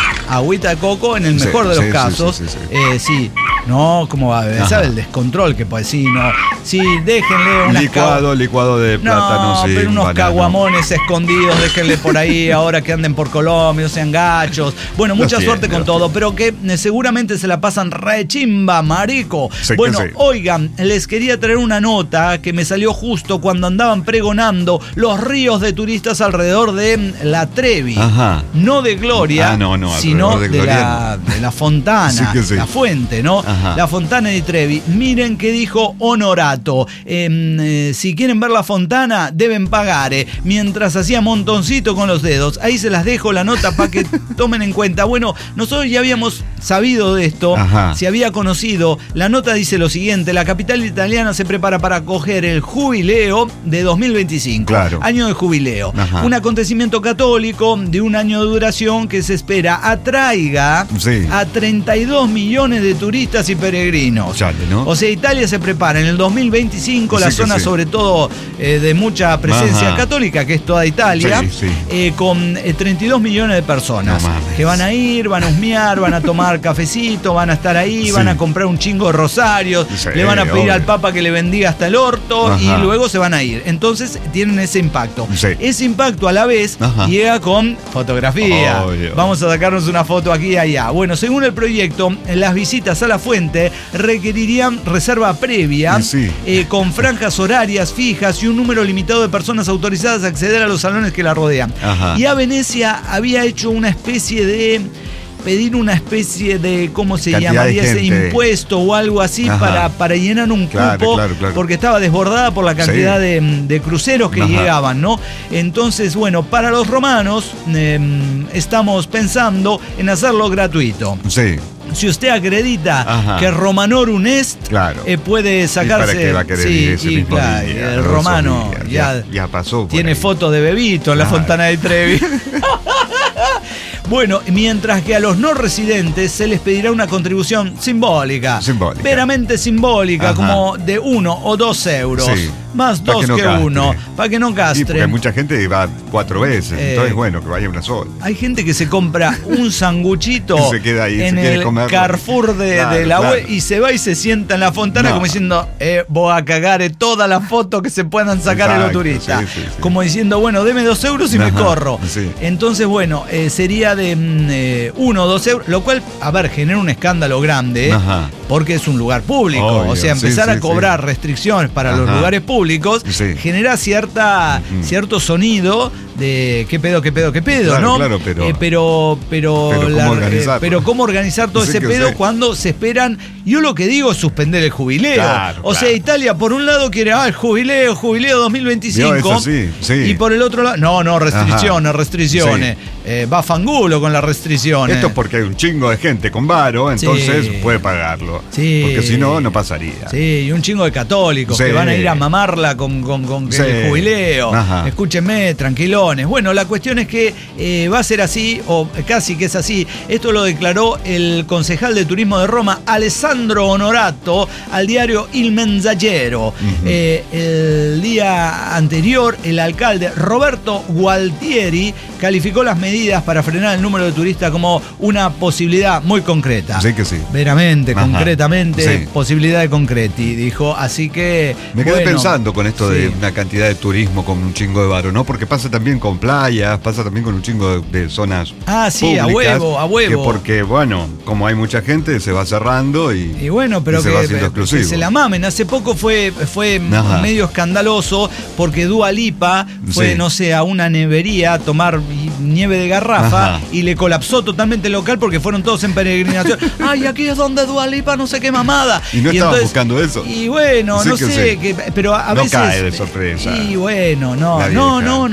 de coco en el mejor de los casos. Sí. No, ¿cómo va a beber? ¿Sabe el descontrol que puede? Sí, no. Sí, déjenle unas licuado de plátano, sí. Pero unos caguamones escondidos, déjenle por ahí ahora que anden por Colombia, no sean gachos. Bueno, mucha suerte con todo, pero que seguramente se la pasan re chimba, marico. Bueno, oigan, les quería traer una nota que me salió justo cuando andaban pregonando los ríos de turistas alrededor de la Trevi. Ajá. No de Gloria, sino de la Fontana, sí. la fuente, ¿no? Ajá. La Fontana di Trevi. Miren qué dijo Honorato. Si quieren ver la Fontana, deben pagar. Mientras hacía montoncito con los dedos. Ahí se las dejo la nota para que tomen en cuenta. Bueno, nosotros ya habíamos sabido de esto. Ajá. Se había conocido. La nota dice lo siguiente: la capital italiana se prepara para acoger el jubileo de 2025. Claro. Año de jubileo. Ajá. Un acontecimiento católico de un año de duración que se espera atraiga a 32 millones de turistas y peregrinos. Chale, ¿no? O sea, Italia se prepara en el 2025, la zona sobre todo de mucha presencia católica, que es toda Italia, con 32 millones de personas que van a ir, van a husmear, van a tomar cafecito, van a estar ahí, van a comprar un chingo de rosarios, le van a pedir al Papa que le bendiga hasta el orto y luego se van a ir. Entonces tienen ese impacto. Ese impacto a la vez llega con fotografía. Vamos a sacarnos una foto aquí y allá. Bueno, según el proyecto, las visitas a la fuente requerirían reserva previa con franjas horarias fijas y un número limitado de personas autorizadas a acceder a los salones que la rodean. Y a Venecia había hecho una especie de ¿cómo se llamaría ese impuesto o algo así para llenar un cupo, claro. Porque estaba desbordada por la cantidad de cruceros que llegaban, ¿no? Entonces, bueno, para los romanos estamos pensando en hacerlo gratuito. Sí. Si usted acredita que Romanorum est, puede sacarse. ¿Y para qué va a querer ir ese mismo día? El romano ya pasó. Tiene foto de Bebito en la Fontana di Trevi. Bueno, mientras que a los no residentes se les pedirá una contribución simbólica. Veramente simbólica, como de 1 o 2 euros. Más 2 que 1, para que no castre. Porque mucha gente va 4 veces, entonces bueno, que vaya una sola. Hay gente que se compra un sanguchito se queda ahí, en el Carrefour de la web y se va y se sienta en la Fontana como diciendo, voy a cagar todas las fotos que se puedan sacar de los turistas. Como diciendo, bueno, deme 2 euros y me corro. Entonces, bueno, sería de 1 o 2 euros, lo cual, a ver, genera un escándalo grande, porque es un lugar público. O sea, empezar a cobrar restricciones para los lugares públicos genera cierto sonido de qué pedo, ¿no? Claro, pero ¿cómo organizar todo ese pedo cuando se esperan? Yo lo que digo es suspender el jubileo. O sea, Italia por un lado quiere el jubileo 2025 y por el otro lado, restricciones. Va fangulo con las restricciones. Esto es porque hay un chingo de gente con varo, entonces puede pagarlo. Porque si no, no pasaría. Y un chingo de católicos que van a ir a mamarla con el jubileo. Escúchenme, tranquilones. Bueno, la cuestión es que va a ser así, o casi que es así. Esto lo declaró el concejal de turismo de Roma, Alessandro Honorato, al diario Il Messaggero. El día anterior, el alcalde Roberto Gualtieri calificó las medidas para frenar el número de turistas como una posibilidad muy concreta. Sí que sí. Veramente, concretamente, posibilidad de concreti, dijo. Así que me quedé pensando con esto de una cantidad de turismo con un chingo de varo, ¿no? Porque pasa también con playas, pasa también con un chingo de zonas públicas, a huevo. Que porque, bueno, como hay mucha gente, se va cerrando y bueno, pero se va haciendo exclusivo. Que se la mamen. Hace poco fue medio escandaloso porque Dua Lipa fue, no sé, a una nevería a tomar nieve de garrafa y le colapsó totalmente el local porque fueron todos en peregrinación. Ay, aquí es donde Dua Lipa, no sé qué mamada. Y no estaban buscando eso. Y bueno, no sé, pero a veces... No cae de sorpresa. Y bueno, no.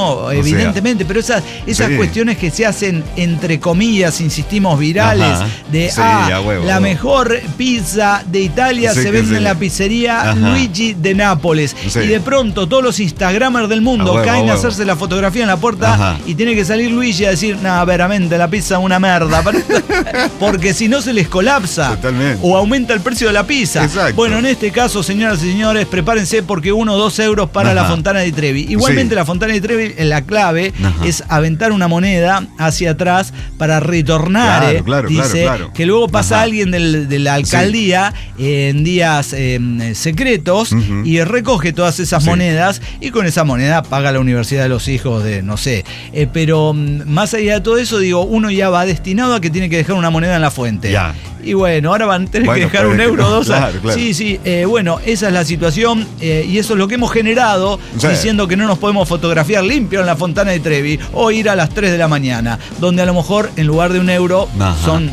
no, evidentemente, pero esas cuestiones que se hacen, entre comillas, insistimos, virales, la mejor pizza de Italia se vende en la pizzería Luigi de Nápoles. Y de pronto todos los instagramers del mundo caen a hacerse la fotografía en la puerta y tiene que salir Luigi a decir, nada, veramente, la pizza es una merda. Porque si no se les colapsa. Totalmente. O aumenta el precio de la pizza. Exacto. Bueno, en este caso, señoras y señores, prepárense porque 1 o 2 euros para la Fontana di Trevi. Igualmente la Fontana di Trevi, la clave es aventar una moneda hacia atrás para retornar. Dice que luego pasa alguien de la alcaldía en días secretos y recoge todas esas monedas y con esa moneda paga la universidad de los hijos de, no sé. Pero más allá de todo eso, digo, uno ya va destinado a que tiene que dejar una moneda en la fuente. Ya. Y bueno, ahora van a tener que dejar 1 euro, 2. Claro. Sí, bueno, esa es la situación y eso es lo que hemos generado diciendo que no nos podemos fotografiar limpio en la Fontana di Trevi o ir a las 3 de la mañana, donde a lo mejor en lugar de 1 euro son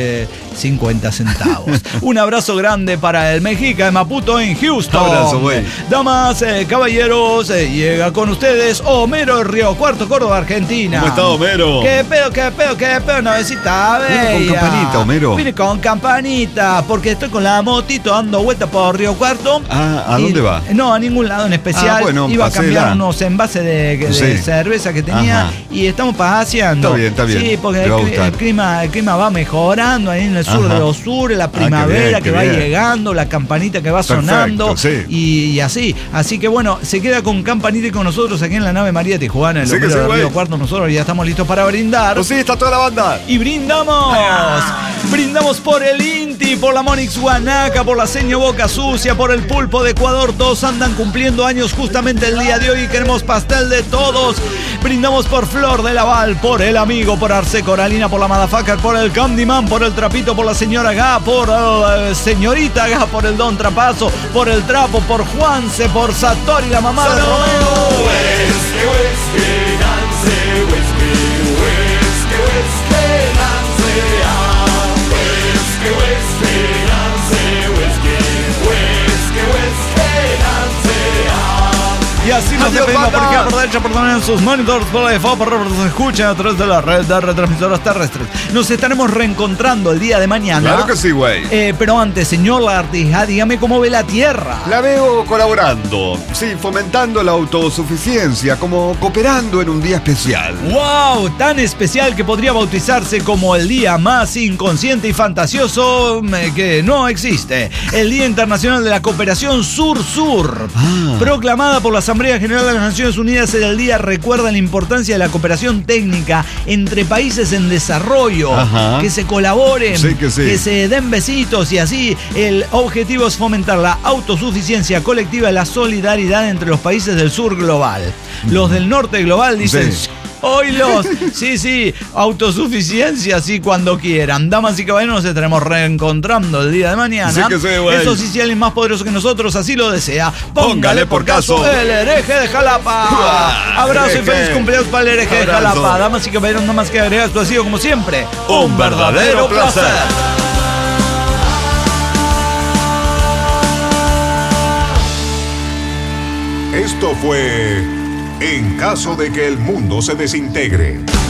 50 centavos. Un abrazo grande para el Mexica de Maputo en Houston. Abrazo, güey. Damas, caballeros, llega con ustedes Homero de Río Cuarto, Córdoba, Argentina. ¿Cómo está, Homero? ¿Qué pedo? Una besita bella. Con campanita, Homero. Vine con campanita, porque estoy con la motito dando vueltas por Río Cuarto. ¿A dónde va? No, a ningún lado en especial. Iba a cambiar unos envases de cerveza que tenía y estamos paseando. Está bien. Sí, porque el clima va mejorando ahí en el sur de los sures, la primavera que va llegando, la campanita que va sonando y así. Así que bueno, se queda con campanita y con nosotros aquí en la nave María Tijuana, en el de Río Cuarto. Nosotros ya estamos listos para brindar. Pues sí, está toda la banda. Y brindamos. Brindamos por el Inti, por la Monix Guanaca, por la Seño Boca Sucia, por el Pulpo de Ecuador. Todos andan cumpliendo años justamente el día de hoy y queremos pastel de todos. Brindamos por Flor de Laval, por el Amigo, por Arce Coralina, por la Motherfucker, por el Candyman, por el Trapito, por la Señora Gá, por Señorita Gá, por el Don Trapazo, por el Trapo, por Juanse, por Satori, la mamá de Romeo. Y así nos despedimos por aquí, por derecha, por también en sus monitors, por la default, por nos escuchan a través de la red de retransmisoras terrestres. Nos estaremos reencontrando el día de mañana. Claro que sí, güey. Pero antes, señor Lagartija, dígame cómo ve la Tierra. La veo colaborando, fomentando la autosuficiencia, como cooperando en un día especial. ¡Wow! Tan especial que podría bautizarse como el día más inconsciente y fantasioso que no existe. El Día Internacional de la Cooperación Sur-Sur. Proclamada por la Asamblea General de las Naciones Unidas, el día recuerda la importancia de la cooperación técnica entre países en desarrollo, que se colaboren, que se den besitos y así. El objetivo es fomentar la autosuficiencia colectiva y la solidaridad entre los países del sur global. Los del norte global dicen... Oilos, sí, autosuficiencia, sí, cuando quieran. Damas y caballeros, nos estaremos reencontrando el día de mañana. Eso sí, si alguien más poderoso que nosotros así lo desea, póngale por caso el hereje de Jalapa. Abrazo y feliz cumpleaños para el hereje de Jalapa. Damas y caballeros, nada más que agregar, esto ha sido como siempre un verdadero placer. Esto fue En caso de que el mundo se desintegre.